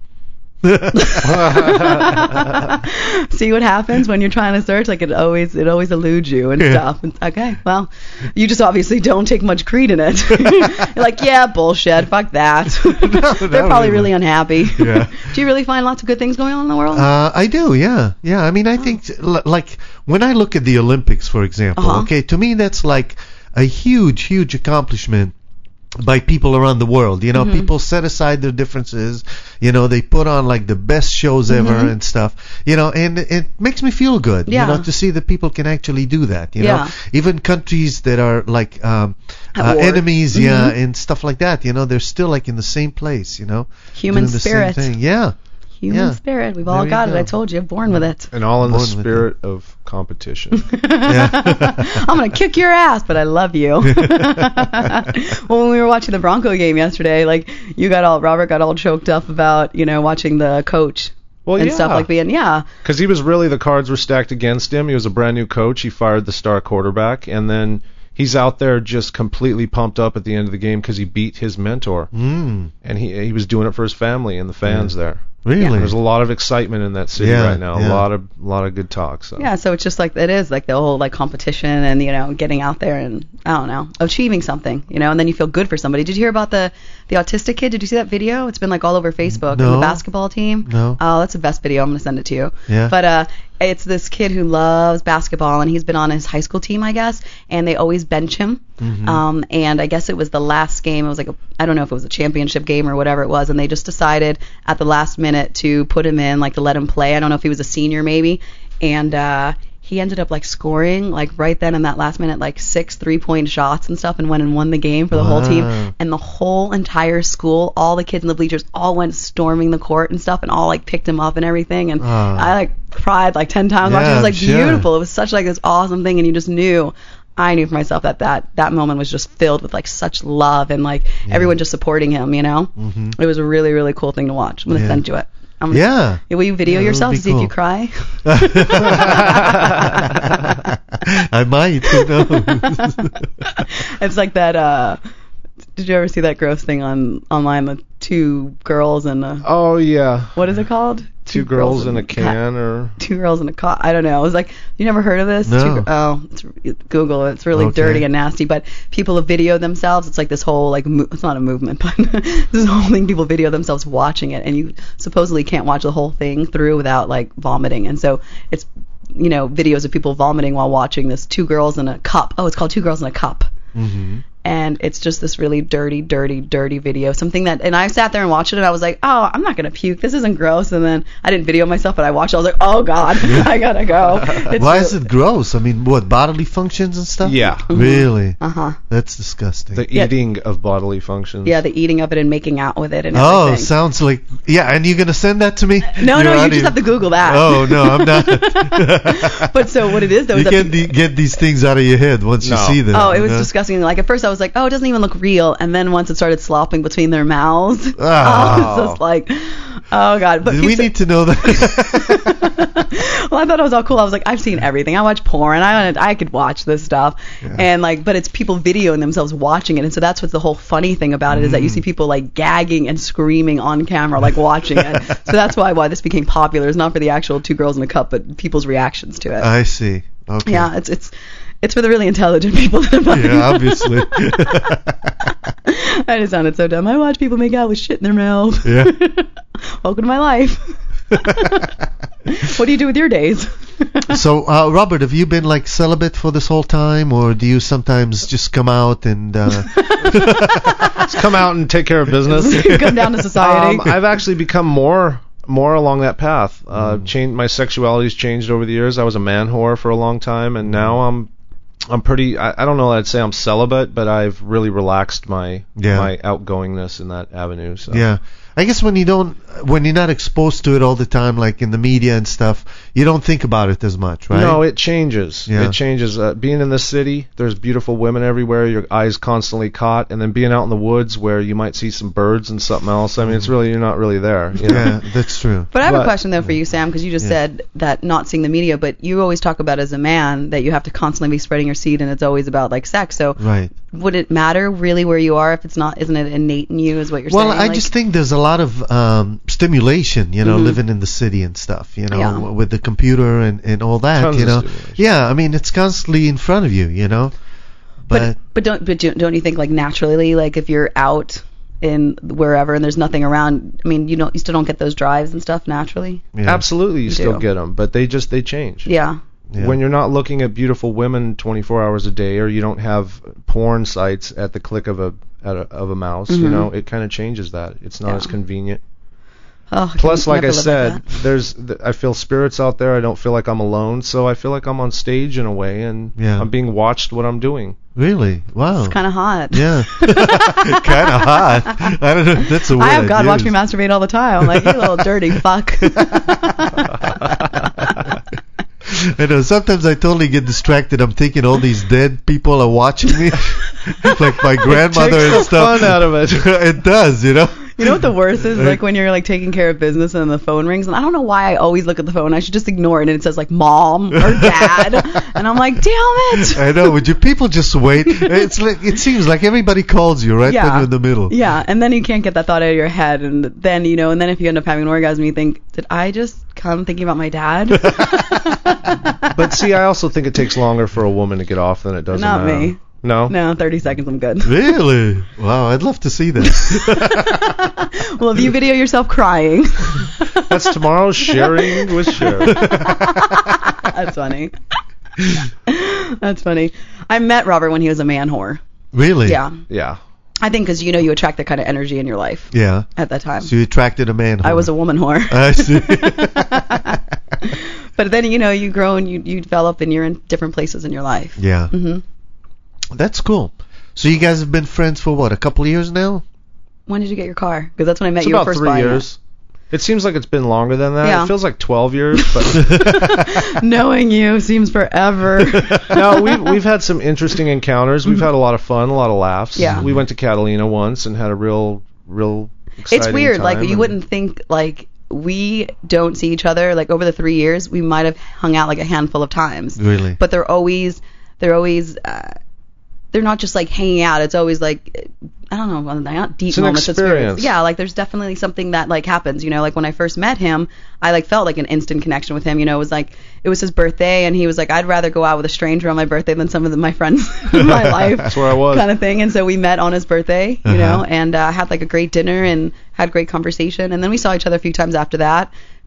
See what happens when you're trying to search? Like it always eludes you and stuff. Okay, well, you just obviously don't take much creed in it. You're like, yeah, bullshit, fuck that. They're probably really unhappy. Yeah. Do you really find lots of good things going on in the world? I do, yeah. I mean, I think like when I look at the Olympics, for example, okay, to me that's like a huge accomplishment by people around the world. People set aside their differences, they put on like the best shows ever and stuff, and it makes me feel good, to see that people can actually do that, even countries that are like enemies, and stuff like that, they're still like in the same place, Human doing the spirit. same thing. Yeah. Human spirit. We've all got it. I told you. Born with it. And all in the spirit of competition. I'm going to kick your ass, but I love you. Well, when we were watching the Bronco game yesterday, like Robert got all choked up about, watching the coach. And stuff like being, because he was really, the cards were stacked against him. He was a brand new coach. He fired the star quarterback, and then he's out there just completely pumped up at the end of the game because he beat his mentor. And he was doing it for his family and the fans there. Really? There's a lot of excitement in that city right now. Yeah. A lot of good talk. So. Yeah, so it's just like, it is like the whole like competition and, getting out there and, I don't know, achieving something, and then you feel good for somebody. Did you hear about the autistic kid? Did you see that video? It's been like all over Facebook. No. And the basketball team. No. Oh, that's the best video. I'm going to send it to you. Yeah. But it's this kid who loves basketball, and he's been on his high school team, I guess, and they always bench him. And I guess it was the last game. It was like I don't know if it was a championship game or whatever it was, and they just decided at the last minute to put him in, like to let him play. I don't know if he was a senior maybe, and he ended up like scoring like right then in that last minute like 6 3-point shots and stuff, and went and won the game for the whole team. And the whole entire school, all the kids in the bleachers, all went storming the court and stuff, and all like picked him up and everything. And I like cried like 10 times watching. It was like beautiful. It was such like this awesome thing, and you just knew. I knew for myself that moment was just filled with like such love and like everyone just supporting him, It was a really, really cool thing to watch. I'm going to send you it. Will you video yourself to see if you cry? I might. Who knows? It's like that. Did you ever see that gross thing online? The 2 girls and a... Oh yeah. What is it called? 2 girls in a can or 2 girls in a car. I don't know. It was like, you never heard of this? No. It's Google. It's really dirty and nasty. But people have videoed themselves. It's like this whole like it's not a movement, but this whole thing. People video themselves watching it, and you supposedly can't watch the whole thing through without like vomiting. And so it's videos of people vomiting while watching this 2 girls in a cup. Oh, it's called 2 Girls in a Cup. and it's just this really dirty video. Something that, and I sat there and watched it, and I was like, oh, I'm not gonna puke. This isn't gross. And then I didn't video myself, but I watched it. I was like, oh God, I gotta go. Why is it gross? I mean, what, bodily functions and stuff? Yeah. Really? Uh-huh. That's disgusting. The eating of bodily functions. Yeah, the eating of it and making out with it and Oh, everything. sounds like, yeah, and you're gonna send that to me? No, you just have to Google that. Oh, no, I'm not. But so what it is, though, you can't get these things out of your head once you see them. Oh, it was disgusting. Like, at first I was like, oh, it doesn't even look real. And then once it started slopping between their mouths, I was just like, oh God. But Did we need to know that? Well, I thought it was all cool. I was like, I've seen everything. I watch porn. I could watch this stuff. Yeah. And like, but it's people videoing themselves watching it. And so that's what's the whole funny thing about it is that you see people like gagging and screaming on camera, like watching it. So that's why this became popular. It's not for the actual two girls in a cup, but people's reactions to it. I see. Okay. Yeah, it's for the really intelligent people. Yeah, obviously. I just sounded so dumb. I watch people make out with shit in their mouth. Yeah. Welcome to my life. What do you do with your days? So, Robert, have you been like celibate for this whole time, or do you sometimes just come out and just come out and take care of business? Come down to society. I've actually become more along that path. My sexuality's changed over the years. I was a man whore for a long time, and now I'm pretty. I don't know that I'd say I'm celibate, but I've really relaxed my outgoingness in that avenue. So. Yeah. I guess when you're not exposed to it all the time, like in the media and stuff, you don't think about it as much, right? No, it changes. Yeah. It changes. Being in the city, there's beautiful women everywhere. Your eyes constantly caught, and then being out in the woods where you might see some birds and something else. I mean, you're not really there. You know? Yeah, that's true. But I have a question though for you, Sam, because you just said that not seeing the media, but you always talk about as a man that you have to constantly be spreading your seed, and it's always about like sex. So right. Would it matter really where you are if it's not? Isn't it innate in you? Is what you're saying? Well, I just think there's a lot of stimulation, living in the city and stuff, with the computer and all that, Tons Yeah, I mean, it's constantly in front of you, But don't you think like naturally, like if you're out in wherever and there's nothing around, I mean, you still don't get those drives and stuff naturally? Yeah. Absolutely, you still get them, but they change. Yeah. Yeah. When you're not looking at beautiful women 24 hours a day, or you don't have porn sites at the click of a mouse, it kind of changes that. It's not as convenient. Oh, Plus, like I said, I feel spirits out there. I don't feel like I'm alone, so I feel like I'm on stage in a way, and I'm being watched what I'm doing. Really? Wow. It's kind of hot. Yeah. Kind of hot. I don't know if that's a word. I have God watch me masturbate all the time. I'm like, you little dirty fuck. I know, sometimes I totally get distracted. I'm thinking all these dead people are watching me. Like my grandmother and stuff. Fun out of it. It does, You know what the worst is? Like when you're like taking care of business and the phone rings, and I don't know why I always look at the phone. I should just ignore it, and it says like mom or dad, and I'm like, damn it. I know. Would you people just wait? It's like it seems like everybody calls you right when you're in the middle. Yeah, and then you can't get that thought out of your head, and then and then if you end up having an orgasm, you think, did I just come thinking about my dad? But see, I also think it takes longer for a woman to get off than it does a man. Not me. No, 30 seconds, I'm good. Really? Wow, I'd love to see that. Well, if you video yourself crying. That's tomorrow's Sharing with Sherry. That's funny. That's funny. I met Robert when he was a man whore. Really? Yeah. Yeah. I think because you attract that kind of energy in your life. Yeah. At that time. So you attracted a man whore. I was a woman whore. I see. But then you grow and you develop and you're in different places in your life. Yeah. Mm-hmm. That's cool. So you guys have been friends for what, a couple of years now? When did you get your car? Because that's when I met it's you about first 3 years. It seems like it's been longer than that. Yeah. It feels like 12 years. But knowing you seems forever. No, we've had some interesting encounters. We've had a lot of fun, a lot of laughs. Yeah. We went to Catalina once and had a real exciting It's weird. time. Like you wouldn't think like we don't see each other. Like over the 3 years, we might have hung out like a handful of times. Really? But they're always. They're not just like hanging out. It's always like, I don't know, not deep it's an moments. Experience. Yeah, like there's definitely something that like happens. Like when I first met him, I like felt like an instant connection with him. It was like it was his birthday, and he was like, I'd rather go out with a stranger on my birthday than some of my friends in my life. That's where I was. Kind of thing. And so we met on his birthday, and had like a great dinner and had great conversation. And then we saw each other a few times after that.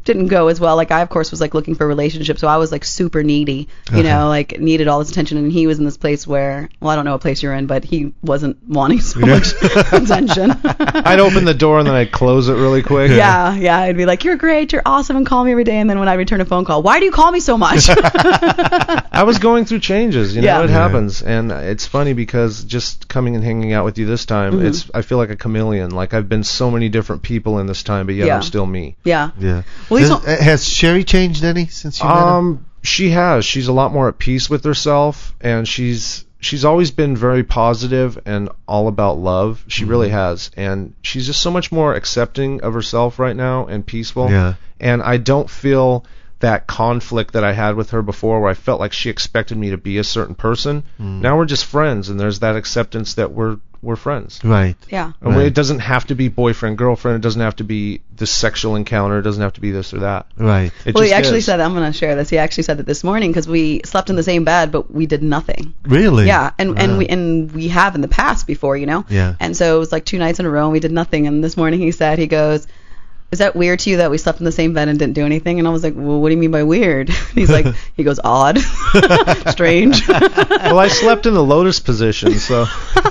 didn't go as well. Like I of course was like looking for relationships, so I was like super needy, you know, like needed all this attention, and he was in this place where, well, I don't know what place you're in, but he wasn't wanting so much attention. I'd open the door and then I'd close it really quick. Yeah, I'd be like, you're great, you're awesome, and call me every day, and then when I return a phone call, why do you call me so much? I was going through changes, you know, it happens, and it's funny because just coming and hanging out with you this time, I feel like a chameleon. Like I've been so many different people in this time, but yet I'm still me. Yeah. Well, has Sherry changed any since you met her? She has. She's a lot more at peace with herself, and she's always been very positive and all about love. She really has, and she's just so much more accepting of herself right now and peaceful. Yeah. And I don't feel that conflict that I had with her before, where I felt like she expected me to be a certain person. Now we're just friends, and there's that acceptance that we're friends. Right. Yeah. And it doesn't have to be boyfriend, girlfriend. It doesn't have to be this sexual encounter. It doesn't have to be this or that. Right. Well, he actually said, I'm going to share this. He actually said that this morning because we slept in the same bed, but we did nothing. Really? Yeah. And we have in the past before, you know? Yeah. And so it was like 2 nights in a row and we did nothing. And this morning he goes, is that weird to you that we slept in the same bed and didn't do anything? And I was like, well, what do you mean by weird? He's like, he goes, odd, strange. Well, I slept in the lotus position, so.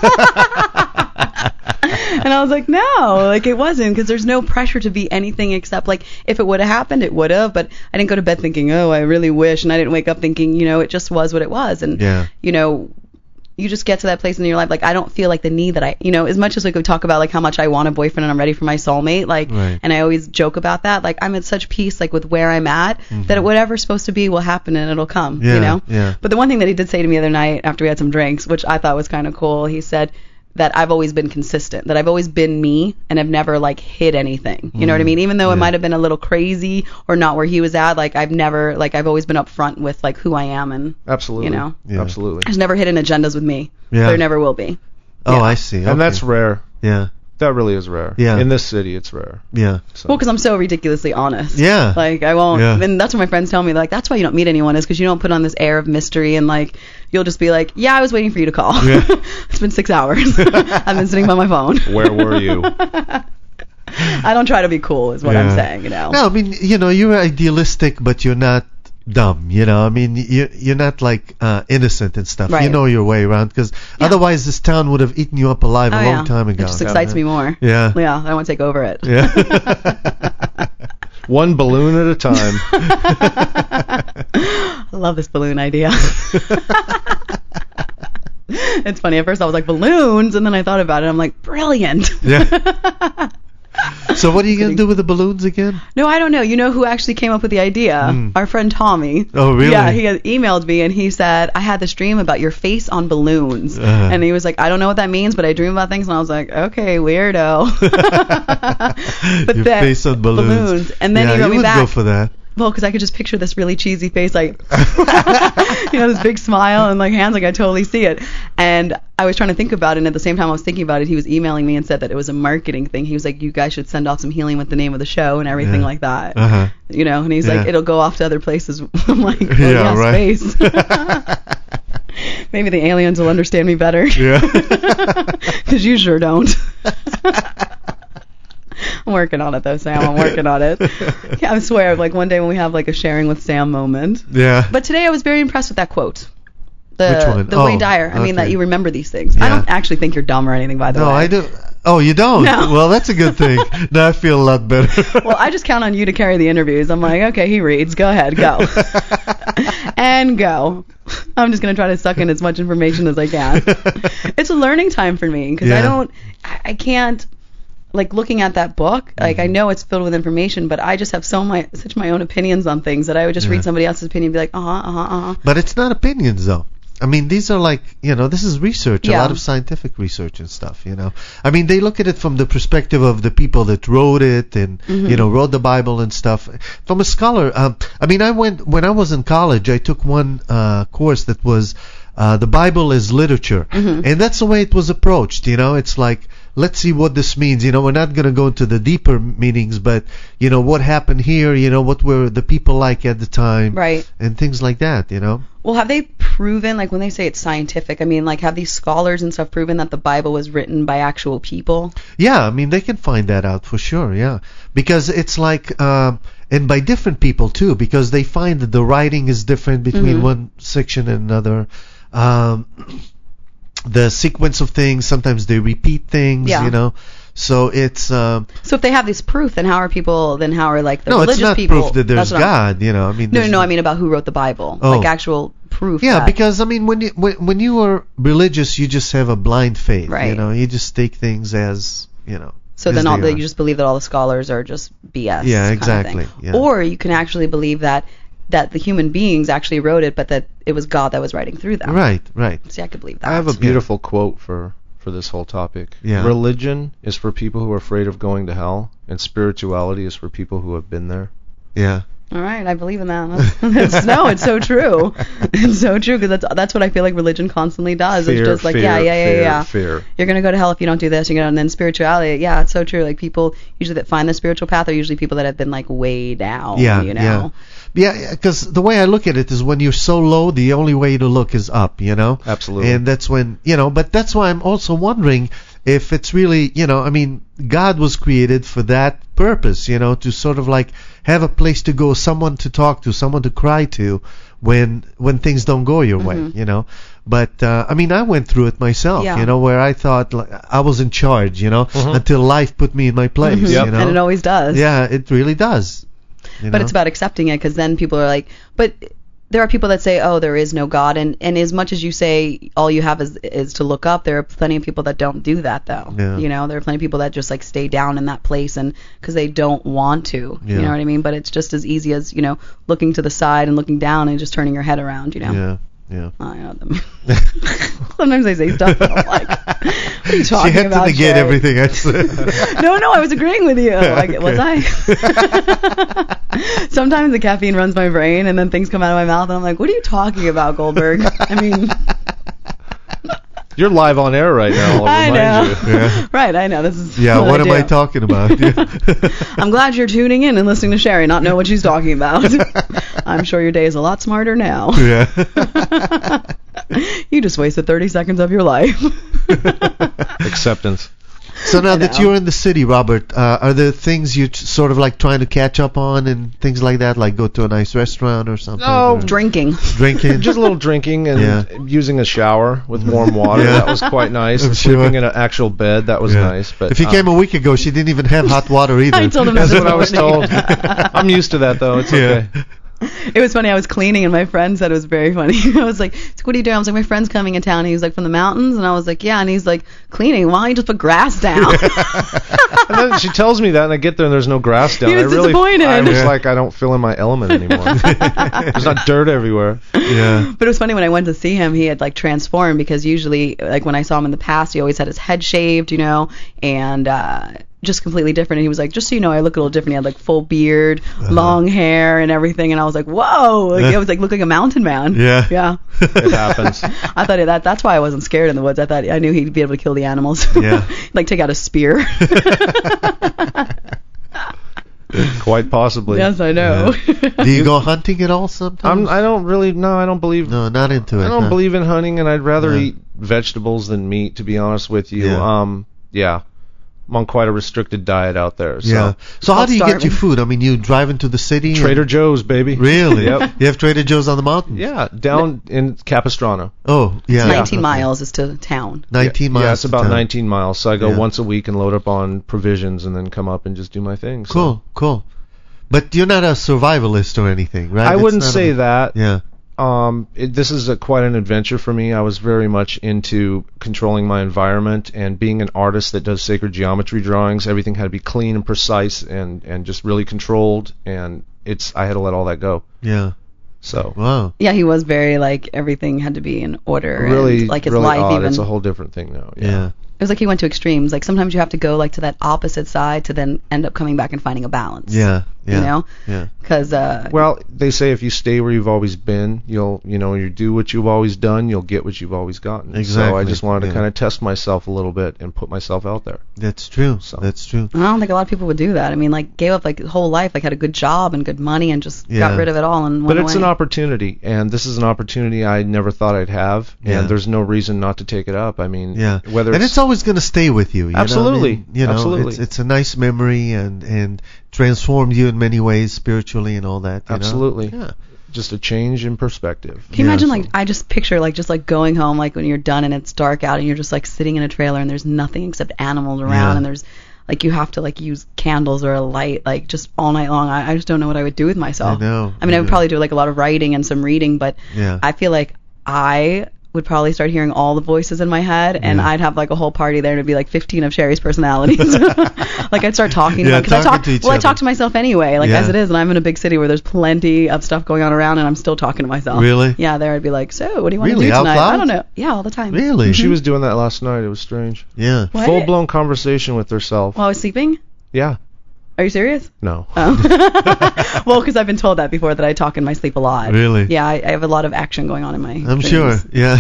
And I was like, no, like it wasn't, because there's no pressure to be anything except like if it would have happened, it would have. But I didn't go to bed thinking, oh, I really wish. And I didn't wake up thinking, you know, it just was what it was. And, you know, you just get to that place in your life. Like, I don't feel like the need that I, you know, as much as like we talk about like how much I want a boyfriend and I'm ready for my soulmate, like, and I always joke about that. Like, I'm at such peace, like with where I'm at, that whatever's supposed to be will happen and it'll come, you know? Yeah. But the one thing that he did say to me the other night after we had some drinks, which I thought was kind of cool, he said that I've always been consistent, that I've always been me and have never like hid anything. You know what I mean? Even though it might have been a little crazy or not where he was at, like I've never, like I've always been upfront with like who I am and, absolutely, you know, absolutely. There's never hidden agendas with me. Yeah. There never will be. Oh, I see. Okay. And that's rare. Yeah. That really is rare. Yeah. In this city, it's rare. Yeah. So. Well, because I'm so ridiculously honest. Yeah. Like, I won't. Yeah. And that's what my friends tell me. Like, that's why you don't meet anyone, is because you don't put on this air of mystery and, like, you'll just be like, yeah, I was waiting for you to call. Yeah. It's been 6 hours. I've been sitting by my phone. Where were you? I don't try to be cool, is what I'm saying, you know. No, I mean, you know, you're idealistic, but you're not dumb, you know. I mean, you're not like innocent and stuff. Right. You know your way around, because otherwise this town would have eaten you up alive a long time ago. It just excites me more. Yeah. Yeah, I want to take over it. Yeah. One balloon at a time. I love this balloon idea. It's funny. At first I was like, balloons, and then I thought about it. I'm like, brilliant. Yeah. So what are you going to do with the balloons again? No, I don't know. You know who actually came up with the idea? Our friend Tommy. Oh, really? Yeah, he had emailed me and he said, I had this dream about your face on balloons. And he was like, I don't know what that means, but I dream about things. And I was like, okay, weirdo. But your face on balloons. And then he wrote me back. You would go for that. Well, because I could just picture this really cheesy face, like, you know, this big smile and like hands, like I totally see it. And I was trying to think about it, and at the same time I was thinking about it, he was emailing me and said that it was a marketing thing. He was like, you guys should send off some healing with the name of the show and everything like that. You know, and he's like, it'll go off to other places. I'm like, oh, yeah, right. Space. Maybe the aliens will understand me better. Yeah. Because you sure don't. I'm working on it though, Sam. I'm working on it. Yeah, I swear, like one day when we have like a sharing with Sam moment. Yeah. But today I was very impressed with that quote. Which one? The Wayne Dyer. I mean, that you remember these things. Yeah. I don't actually think you're dumb or anything, by the way. No, I do. Oh, you don't? No. Well, that's a good thing. Now I feel a lot better. Well, I just count on you to carry the interviews. I'm like, okay, he reads. Go ahead, go. And go. I'm just going to try to suck in as much information as I can. It's a learning time for me because I can't. Like looking at that book, like I know it's filled with information, but I just have such my own opinions on things that I would just read somebody else's opinion and be like, But it's not opinions though. I mean, these are like, you know, this is research, a lot of scientific research and stuff, you know. I mean, they look at it from the perspective of the people that wrote it and, you know, wrote the Bible and stuff. From a scholar, I mean, when I was in college, I took one course that was the Bible is literature. And that's the way it was approached, you know. It's like, let's see what this means. You know, we're not going to go into the deeper meanings, but, you know, what happened here, you know, what were the people like at the time. Right. And things like that, you know. Well, have they proven, like when they say it's scientific, I mean, like have these scholars and stuff proven that the Bible was written by actual people? Yeah, I mean, they can find that out for sure, yeah. Because it's like, and by different people too, because they find that the writing is different between one section and another. The sequence of things, sometimes they repeat things, you know. So it's so if they have this proof, then how are like the no, religious it's not people? proof that there's God, you know. I mean, no, I mean about who wrote the Bible, Oh. like actual proof. yeah, that, because I mean, when you are religious, you just have a blind faith, Right. you know. You just take things as, you know. so as then they you are. just believe that all the scholars are just BS. Yeah, kind of exactly, thing. yeah. Or you can actually believe that the human beings actually wrote it, but that it was God that was writing through them. Right. See, I could believe that. I have a beautiful quote for this whole topic. Yeah. Religion is for people who are afraid of going to hell, and spirituality is for people who have been there. Yeah. All right, I believe in that. It's so true. It's so true because that's what I feel like religion constantly does. Fear, it's just like fear. You're gonna go to hell if you don't do this. You're gonna, and then spirituality. Yeah, it's so true. Like people usually that find the spiritual path are usually people that have been like way down. Yeah, you know. Yeah, because the way I look at it is when you're so low, the only way to look is up, you know? Absolutely. And that's when, you know, but that's why I'm also wondering if it's really, you know, I mean, God was created for that purpose, you know, to sort of like have a place to go, someone to talk to, someone to cry to when things don't go your way, you know? But, I mean, I went through it myself, you know, where I thought like, I was in charge, you know, until life put me in my place, you know? And it always does. Yeah, it really does. But it's about accepting it, because then people are like, but there are people that say, oh, there is no God, and as much as you say all you have is to look up, there are plenty of people that don't do that though. Yeah. You know, there are plenty of people that just like stay down in that place and because they don't want to. Yeah. You know what I mean? But it's just as easy as, you know, looking to the side and looking down and just turning your head around. You know. Yeah. Yeah. I know them. Sometimes I say stuff and I'm like, what are you talking she had about? to negate Sherry? everything I said. No, I was agreeing with you. Like, Okay. was I? Sometimes the caffeine runs my brain and then things come out of my mouth and I'm like, what are you talking about, Goldberg? I mean... You're live on air right now. I'll I remind know. you. Yeah. Right, I know. This is Yeah, what am do. I talking about? Yeah. I'm glad you're tuning in and listening to Sherry, not know what she's talking about. I'm sure your day is a lot smarter now. Yeah. You just wasted 30 seconds of your life. Acceptance. So now that you're in the city, Robert, are there things you're sort of like trying to catch up on and things like that, like go to a nice restaurant or something? No, or Drinking. drinking. Just a little drinking and using a shower with warm water. Yeah. That was quite nice. I'm And sure. sleeping in an actual bed. That was Yeah. nice. But if he came a week ago, she didn't even have hot water either. I told him that's this what I was morning. told. I'm used to that though. It's okay. It was funny. I was cleaning, and my friend said it was very funny. I was like, "What are you doing?" I was like, "My friend's coming in town." And he was like, "From the mountains?" And I was like, "Yeah." And he's like, "Cleaning? Why don't you just put grass down?" And then she tells me that, and I get there and there's no grass down. He was disappointed. I was like, I don't feel in my element anymore. There's not dirt everywhere. Yeah. But it was funny when I went to see him, he had like transformed, because usually, like when I saw him in the past, he always had his head shaved, you know, and just completely different. And he was like, just so you know, I look a little different. He had like full beard, long hair, and everything. And I was like, whoa! Like, I was like, look like a mountain man. Yeah. Yeah. It happens. I thought that's why I wasn't scared in the woods. I knew he'd be able to kill the animals. Yeah. Like take out a spear. Quite possibly. Yes, I know. Do you go hunting at all sometimes? I don't really. No, I don't believe. No, not into it. I don't huh? believe in hunting, and I'd rather Yeah. eat vegetables than meat. To be honest with you. Yeah. Yeah. I'm on quite a restricted diet out there. So. Yeah. So how I'll do you get starve your him. food? I mean, you drive into the city? Trader Joe's, baby. Really? Yep. You have Trader Joe's on the mountain? Yeah, down in Capistrano. Oh, yeah. 19 Okay. miles is to town. 19 miles. Yeah, it's about to town. 19 miles. So I go Yeah. once a week and load up on provisions and then come up and just do my thing. So. Cool. But you're not a survivalist or anything, right? I It's wouldn't not say a- that. Yeah. This is quite an adventure for me. I was very much into controlling my environment and being an artist that does sacred geometry drawings. Everything had to be clean and precise and just really controlled. And I had to let all that go. Yeah. So Wow. Yeah, he was very like everything had to be in order. really, and, like his really life odd. even. It's a whole different thing now. Yeah. It was like he went to extremes. Like sometimes you have to go like to that opposite side to then end up coming back and finding a balance. Yeah. You know? Yeah. Because Well, they say if you stay where you've always been, you do what you've always done, you'll get what you've always gotten. So I Exactly, just wanted to yeah. kind of test myself a little bit and put myself out there. That's true. So. That's true. I don't think a lot of people would do that. I mean, like gave up like his whole life, like had a good job and good money and just Yeah. got rid of it all and But went it's away. an opportunity, and this is an opportunity I never thought I'd have, Yeah. and there's no reason not to take it up. I mean, Yeah. whether And it's always going to stay with you. Absolutely. Absolutely. It's a nice memory and transformed you in many ways spiritually and all that. Absolutely. Yeah. Just a change in perspective. Can you imagine, like, I just picture, like, just, like, going home, like, when you're done and it's dark out and you're just, like, sitting in a trailer and there's nothing except animals around and there's, like, you have to, like, use candles or a light, like, just all night long. I just don't know what I would do with myself. I know. I mean, I would probably do, like, a lot of writing and some reading, but I feel like I would probably start hearing all the voices in my head, and I'd have like a whole party there, and it'd be like 15 of Sherry's personalities. Like I'd start talking to them, because I talk to myself anyway, like as it is, and I'm in a big city where there's plenty of stuff going on around, and I'm still talking to myself. Really? Yeah, there I'd be like, so what do you want to Really? do Out tonight? loud? I don't know. Yeah, all the time. Really? She was doing that last night. It was strange. Yeah. What? Full-blown conversation with herself. While I was sleeping? Yeah. Are you serious? No. Oh. Well, because I've been told that before, that I talk in my sleep a lot. Really? Yeah, I have a lot of action going on in my I'm dreams. sure. Yeah.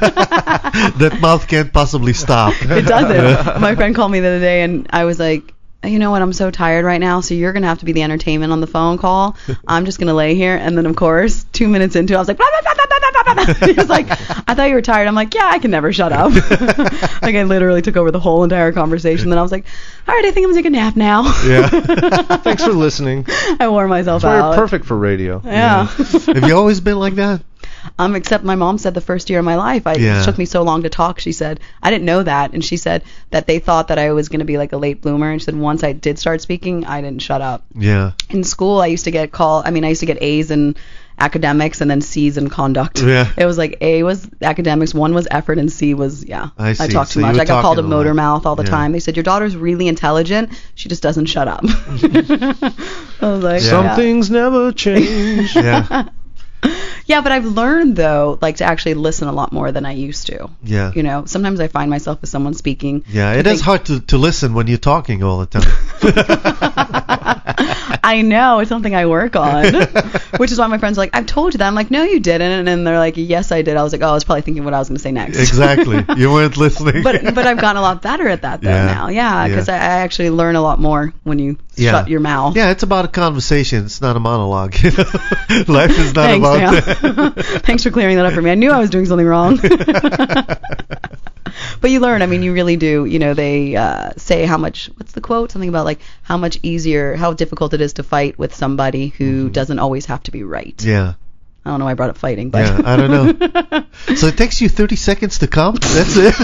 That mouth can't possibly stop. It doesn't. My friend called me the other day, and I was like, you know what, I'm so tired right now, so you're going to have to be the entertainment on the phone call. I'm just going to lay here. And then, of course, 2 minutes into it, I was like, blah, blah, blah, blah, blah, blah, blah. He was like, I thought you were tired. I'm like, yeah, I can never shut up. Like, I literally took over the whole entire conversation. Then I was like, all right, I think I'm going to take a nap now. Yeah. Thanks for listening. I wore myself It's out. perfect for radio. Yeah. Have you always been like that? Except my mom said the first year of my life, it took me so long to talk. She said, I didn't know that. And she said that they thought that I was going to be like a late bloomer. And she said, once I did start speaking, I didn't shut up. Yeah. In school, I used to get A's in academics and then C's in conduct. Yeah. It was like A was academics, 1 was effort, and C was, I see. I talked So too you much. were I got called a talking a motor lot. mouth all the time. They said, your daughter's really intelligent. She just doesn't shut up. I was like, Some things never change. Yeah. Yeah, but I've learned, though, like, to actually listen a lot more than I used to. Yeah. You know, sometimes I find myself as someone speaking. Yeah, it is hard to listen when you're talking all the time. I know, it's something I work on. Which is why my friends are like, I've told you that. I'm like, no, you didn't. And they're like, yes, I did. I was like, oh, I was probably thinking what I was going to say next. Exactly. You weren't listening. But I've gotten a lot better at that, though, now. Yeah, because I actually learn a lot more when you shut your mouth. Yeah, it's about a conversation. It's not a monologue. You know? Life is not Thanks, about man. that. Thanks for clearing that up for me. I knew I was doing something wrong. But you learn. I mean, you really do. You know, they say how much, what's the quote? Something about like how difficult it is to fight with somebody who doesn't always have to be right. Yeah. I don't know why I brought up fighting, but. Yeah, I don't know. So it takes you 30 seconds to come? That's it?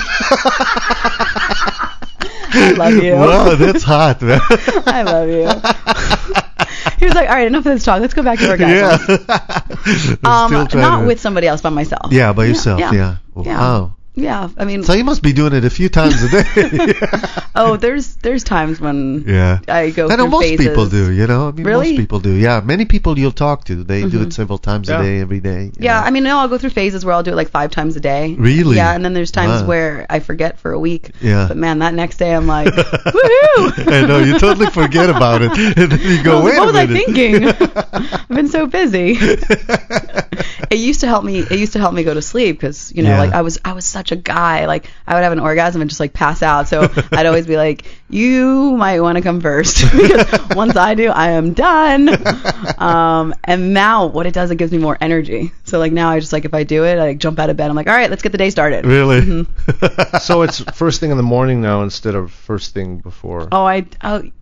I love you. Wow, that's hot, man. I love you. He was like, all right, enough of this talk. Let's go back to our guys. Yeah. Not with somebody else, by myself. Yeah, by yourself, yeah. Wow. Yeah, I mean. So you must be doing it a few times a day. Oh, there's times when I go I know through most phases. people do, you know. I mean, Really? most people do. Yeah, many people you'll talk to, they do it several times a day, every day. Yeah, I mean, I'll go through phases where I'll do it like 5 times a day. Really? Yeah, and then there's times Wow. where I forget for a week. Yeah. But man, that next day I'm like, woohoo! I know, you totally forget about it. And then you go, wait what a was I minute. thinking? I've been so busy. It used to help me go to sleep because, you know, like I was such a guy. Like I would have an orgasm and just like pass out. So I'd always be like, you might want to come first because once I do, I am done. And now what it does, it gives me more energy. So like now I just like, if I do it, I like jump out of bed. I'm like, all right, let's get the day started. Really? Mm-hmm. So it's first thing in the morning now instead of first thing before bed.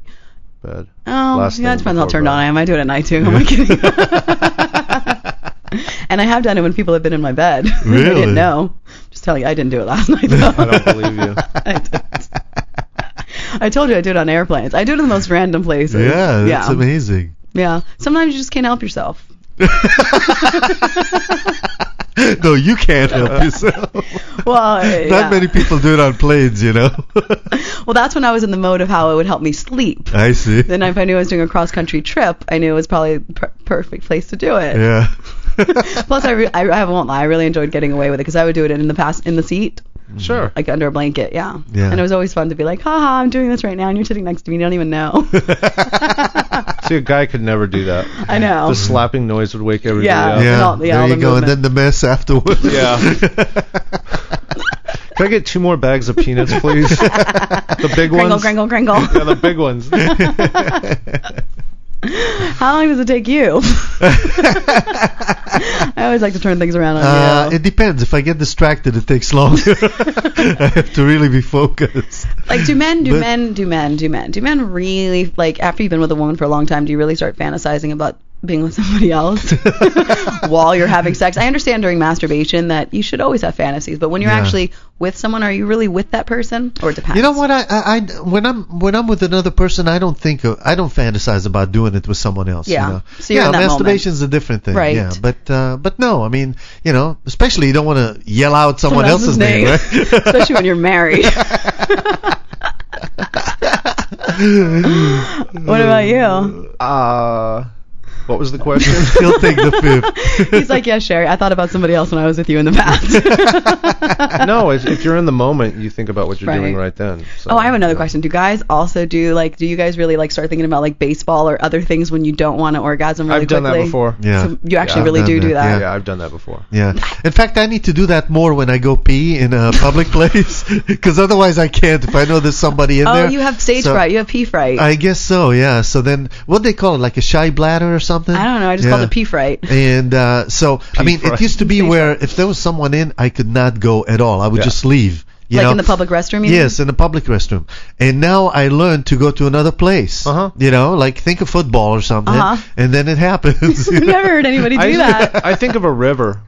Last Yeah, it thing depends how before turned bed. on I am. I do it at night too. Am I kidding? And I have done it when people have been in my bed. Really? I didn't know. Just telling you, I didn't do it last night though. I don't believe you. I didn't. I told you I do it on airplanes. I do it in the most random places. Yeah, that's amazing. Yeah. Sometimes you just can't help yourself. No, you can't help yourself. Well, Not many people do it on planes, you know. Well, that's when I was in the mode of how it would help me sleep. I see. Then if I knew I was doing a cross-country trip, I knew it was probably a perfect place to do it. Yeah. Plus, I won't lie, I really enjoyed getting away with it because I would do it in the seat. Sure. Like under a blanket, yeah. Yeah. And it was always fun to be like, haha, I'm doing this right now, and you're sitting next to me, and you don't even know. See, a guy could never do that. I know. The slapping noise would wake everybody Yeah. up. Yeah, And all the there you go. movement. And then the mess afterwards. Yeah. Can I get 2 more bags of peanuts, please? The big Kringle, ones? kringle, kringle. Yeah, the big ones. How long does it take you? I always like to turn things around on you. It depends. If I get distracted, it takes longer. I have to really be focused. Like, do men really, like, after you've been with a woman for a long time, do you really start fantasizing about being with somebody else while you're having sex? I understand during masturbation that you should always have fantasies, but when you're actually with someone, are you really with that person, or it depends? You know what? I when I'm with another person, I don't fantasize about doing it with someone else. Yeah. You know? So you're in that masturbation's a different thing. Right. Yeah. But no, I mean, you know, especially you don't want to yell out someone else's name, right? Especially when you're married. What about you? What was the question? He'll take the fifth. He's like, yeah, Sherry, I thought about somebody else when I was with you in the past. No, if you're in the moment, you think about what you're doing right then. So, I have another question. Do guys also do you guys really like start thinking about like baseball or other things when you don't want to orgasm really quickly? I've done that before. Yeah. So you actually really do that? Yeah, I've done that before. Yeah. In fact, I need to do that more when I go pee in a public place, because otherwise I can't if I know there's somebody in there. Oh, you have stage fright. You have pee fright. I guess so, yeah. So then, what they call it, like a shy bladder or something? I don't know. I just called it pee fright. And it used to be where if there was someone in, I could not go at all. I would just leave. You know? In the public restroom? Yes, in the public restroom. And now I learned to go to another place. You know, like think of football or something, and then it happens. I've never heard anybody do that. I think of a river.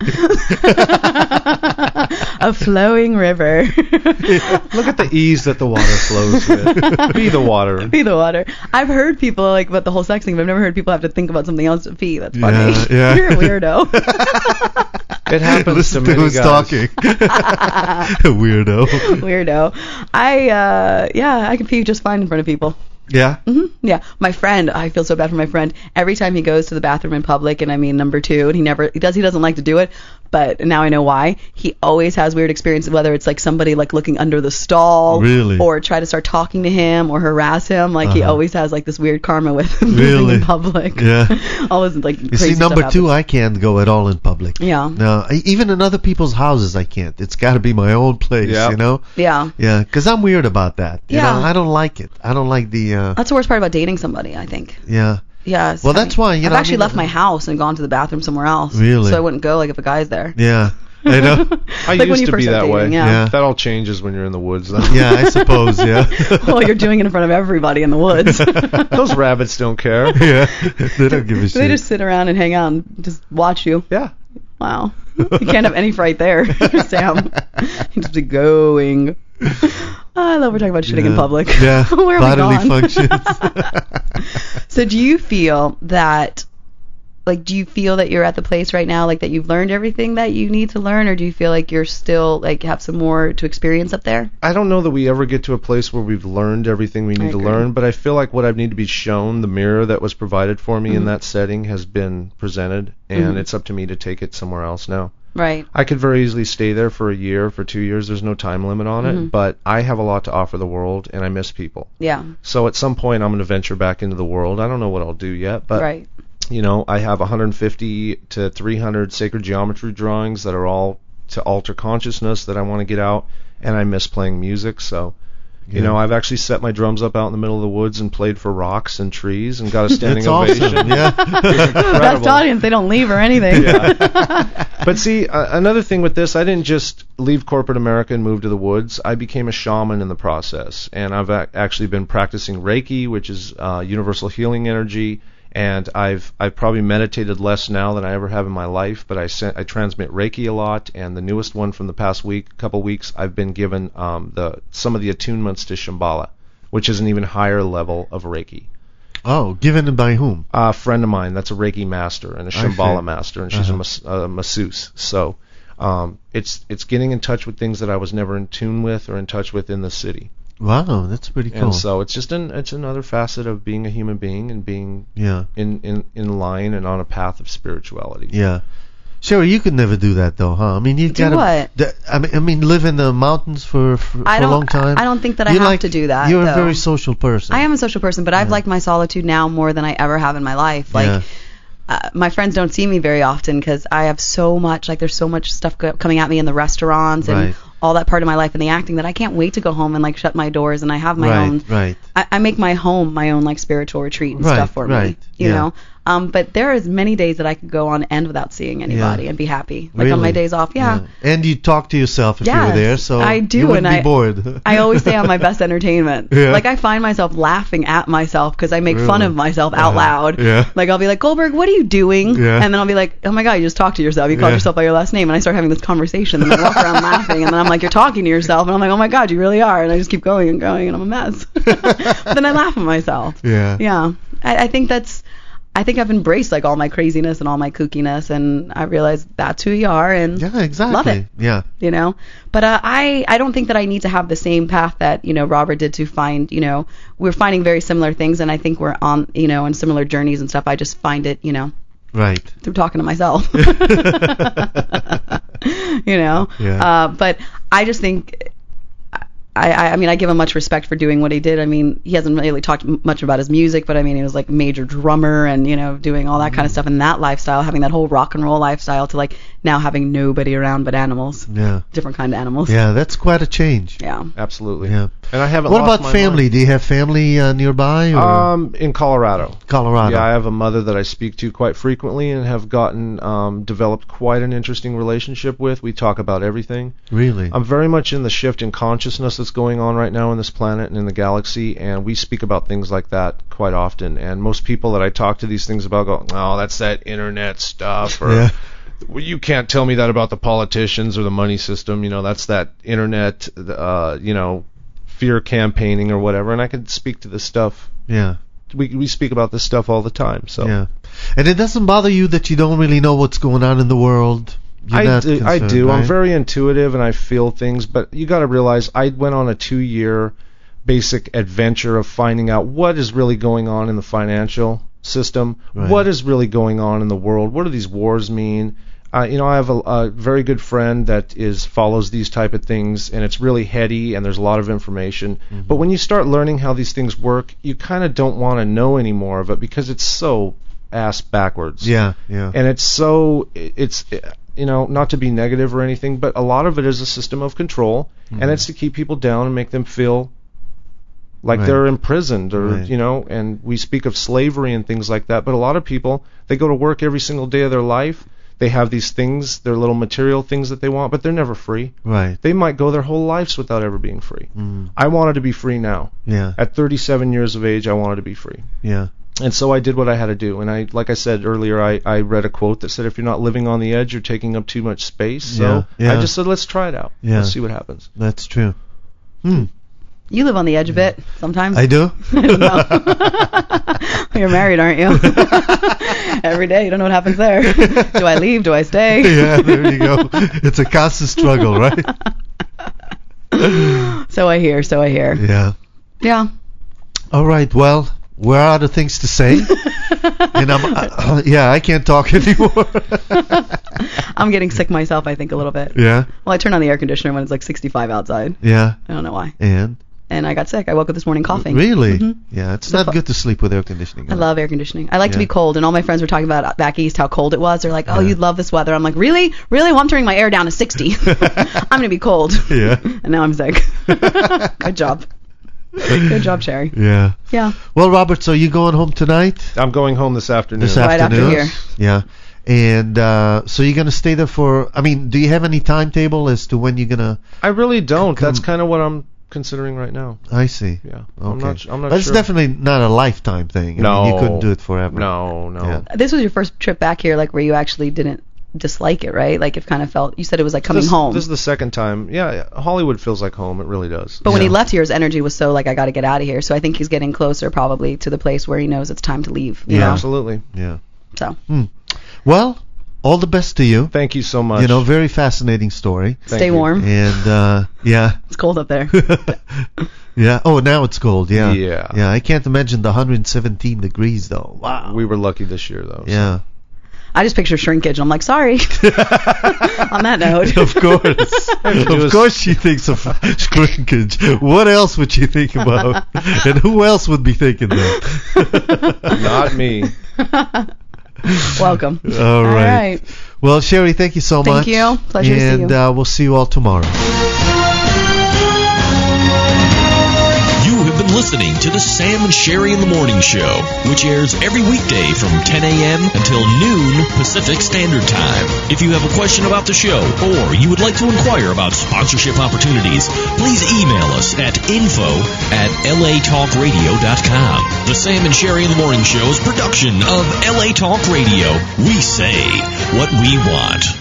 A flowing river. Look at the ease that the water flows with. Be the water. Be the water. I've heard people like about the whole sex thing, but I've never heard people have to think about something else to pee. That's funny. Yeah. You're a weirdo. It happens to many who's guys. talking. Weirdo. I can pee just fine in front of people. Yeah? Mm-hmm. Yeah. My friend, I feel so bad for my friend. Every time he goes to the bathroom in public, and I mean number two, and he doesn't like to do it, but now I know why. He always has weird experiences, whether it's like somebody like looking under the stall, or try to start talking to him or harass him. Like he always has like this weird karma with moving in public. Yeah. Always like you crazy see, number stuff two, happens. I can't go at all in public. Yeah. No, even in other people's houses, I can't. It's got to be my own place. You know. Yeah. Yeah, because I'm weird about that. You know, I don't like it. I don't like the. That's the worst part about dating somebody, I think. Yeah. Yeah. Well, that's why I've actually left my house and gone to the bathroom somewhere else. Really? So I wouldn't go like if a guy's there. Yeah. I know. I Like when used you to first be start that way. dating, yeah. That all changes when you're in the woods, though. Yeah, I suppose. Yeah. Well, you're doing it in front of everybody in the woods. Those rabbits don't care. Yeah. They don't give a shit. They just sit around and hang out and just watch you. Yeah. Wow. You can't have any fright there, Sam. You just be going. I love we're talking about shitting in public. Yeah. Where are bodily we gone? functions. So do you feel that you're at the place right now, like that you've learned everything that you need to learn, or do you feel like you're still like have some more to experience up there? I don't know that we ever get to a place where we've learned everything we need to learn, but I feel like what I need to be shown, the mirror that was provided for me in that setting, has been presented, and it's up to me to take it somewhere else now. Right. I could very easily stay there for a year, for 2 years. There's no time limit on it, but I have a lot to offer the world, and I miss people. Yeah. So at some point, I'm going to venture back into the world. I don't know what I'll do yet, but you know, I have 150 to 300 sacred geometry drawings that are all to alter consciousness that I want to get out, and I miss playing music, so... You know, I've actually set my drums up out in the middle of the woods and played for rocks and trees and got a standing ovation. Awesome. Yeah. Best audience, they don't leave or anything. Yeah. But see, another thing with this, I didn't just leave corporate America and move to the woods. I became a shaman in the process, and I've actually been practicing Reiki, which is universal healing energy. And I've probably meditated less now than I ever have in my life, but I transmit Reiki a lot, and the newest one from the past couple weeks, I've been given some of the attunements to Shambhala, which is an even higher level of Reiki. Oh, given by whom? A friend of mine that's a Reiki master and a Shambhala master, and she's a masseuse. So it's getting in touch with things that I was never in tune with or in touch with in the city. Wow, that's pretty cool. And so it's just it's another facet of being a human being and being in line and on a path of spirituality. Yeah. Sherry, you could never do that though, huh? I mean, you've got to. I mean, live in the mountains for a long time. I don't think that I have to do that. You're a very social person. I am a social person, but I've liked my solitude now more than I ever have in my life. Like, my friends don't see me very often because I have so much, like there's so much stuff coming at me in the restaurants and all that part of my life and the acting that I can't wait to go home and like shut my doors and I have my own. I make my home my own like spiritual retreat and stuff for me. You know. But there is many days that I could go on end without seeing anybody and be happy. Like on my days off, And you talk to yourself if you were there, so I do, you wouldn't and be bored. I always say I'm my best entertainment. Like I find myself laughing at myself because I make fun of myself out loud. Like I'll be like, Goldberg, what are you doing? And then I'll be like, oh my God, you just talked to yourself. You called yourself by your last name. And I start having this conversation and I walk around laughing. And then I'm like, you're talking to yourself. And I'm like, oh my God, you really are. And I just keep going and going and I'm a mess. But then I laugh at myself. Yeah. I think I've embraced like all my craziness and all my kookiness, and I realize that's who you are, and love it. You know, but I don't think that I need to have the same path that Robert did to find. We're finding very similar things, and I think we're on in similar journeys and stuff. I just find it through talking to myself. But I just think. I mean, I give him much respect for doing what he did. I mean, he hasn't really talked much about his music, but I mean, he was like major drummer and, doing all that kind of stuff in that lifestyle, having that whole rock and roll lifestyle to like now having nobody around but animals. Different kind of animals. Yeah, that's quite a change. Yeah. Absolutely. Yeah. And I haven't What lost about my family? mind. Do you have family nearby? Or? In Colorado. Colorado. Yeah, I have a mother that I speak to quite frequently and have gotten developed quite an interesting relationship with. We talk about everything. Really? I'm very much in the shift in consciousness that's going on right now in this planet and in the galaxy, and we speak about things like that quite often. And most people that I talk to these things about go, oh, that's that internet stuff, or well, you can't tell me that about the politicians or the money system. That's that internet, fear campaigning or whatever. And I can speak to this stuff. Yeah. We speak about this stuff all the time. So. Yeah. And it doesn't bother you that you don't really know what's going on in the world? I do. Right? I'm very intuitive and I feel things, but you got to realize I went on a 2-year basic adventure of finding out what is really going on in the financial system, what is really going on in the world, what do these wars mean. I have a very good friend that follows these type of things, and it's really heady, and there's a lot of information. Mm-hmm. But when you start learning how these things work, you kind of don't want to know any more of it because it's so ass backwards. Yeah. And it's not to be negative or anything, but a lot of it is a system of control, and it's to keep people down and make them feel like they're imprisoned, or and we speak of slavery and things like that. But a lot of people, they go to work every single day of their life. They have these things, their little material things that they want, but they're never free. Right. They might go their whole lives without ever being free. I wanted to be free now. Yeah. At 37 years of age, I wanted to be free. Yeah. And so I did what I had to do. And like I said earlier, I read a quote that said, if you're not living on the edge, you're taking up too much space. So I just said, let's try it out. Yeah. Let's see what happens. That's true. You live on the edge a bit sometimes. I do? I don't know. You're married, aren't you? Every day, you don't know what happens there. Do I leave? Do I stay? Yeah, there you go. It's a constant struggle, right? So I hear. Yeah. Yeah. All right, well, we're out of things to say. And I can't talk anymore. I'm getting sick myself, I think, a little bit. Yeah? Well, I turn on the air conditioner when it's like 65 outside. Yeah. I don't know why. And I got sick. I woke up this morning coughing. Really? Mm-hmm. Yeah, it's not good to sleep with air conditioning. I love air conditioning. I like to be cold, and all my friends were talking about back east how cold it was. They're like, oh, you'd love this weather. I'm like, really? Really? Well, I'm turning my air down to 60. I'm going to be cold. Yeah. And now I'm sick. Good job. Good job, Sherry. Yeah. Yeah. Well, Robert, so you going home tonight? I'm going home this afternoon. Right after here. Yeah. And so you're going to stay there do you have any timetable as to when you're going to... I really don't. That's kind of what I'm considering right now. I see. Yeah. Okay. I'm not But it's sure. definitely not a lifetime thing. I mean, you couldn't do it forever. No. Yeah. This was your first trip back here, like where you actually didn't dislike it, right? Like it kind of felt, you said it was like coming home. This is the second time. Yeah, Hollywood feels like home. It really does. But when he left here, his energy was so like, I got to get out of here. So I think he's getting closer probably to the place where he knows it's time to leave. You know? Absolutely. Yeah. So. Well, all the best to you. Thank you so much. Very fascinating story. Stay warm. And it's cold up there. Yeah. Oh, now it's cold. Yeah. Yeah. Yeah. I can't imagine the 117 degrees though. Wow. We were lucky this year though. Yeah. So. I just picture shrinkage. I'm like, sorry. On that note. Of course. Of course she thinks of shrinkage. What else would she think about? And who else would be thinking that? Not me. Welcome. All right. Well, Sherry, thank you so much. Thank you. Pleasure to see you. And we'll see you all tomorrow. You have been listening to the Sam and Sherry in the Morning Show, which airs every weekday from 10 a.m. until noon Pacific Standard Time. If you have a question about the show or you would like to inquire about sponsorship opportunities, please email us at info@latalkradio.com. The Sam and Sherry in the Morning Show is a production of LA Talk Radio. We say what we want.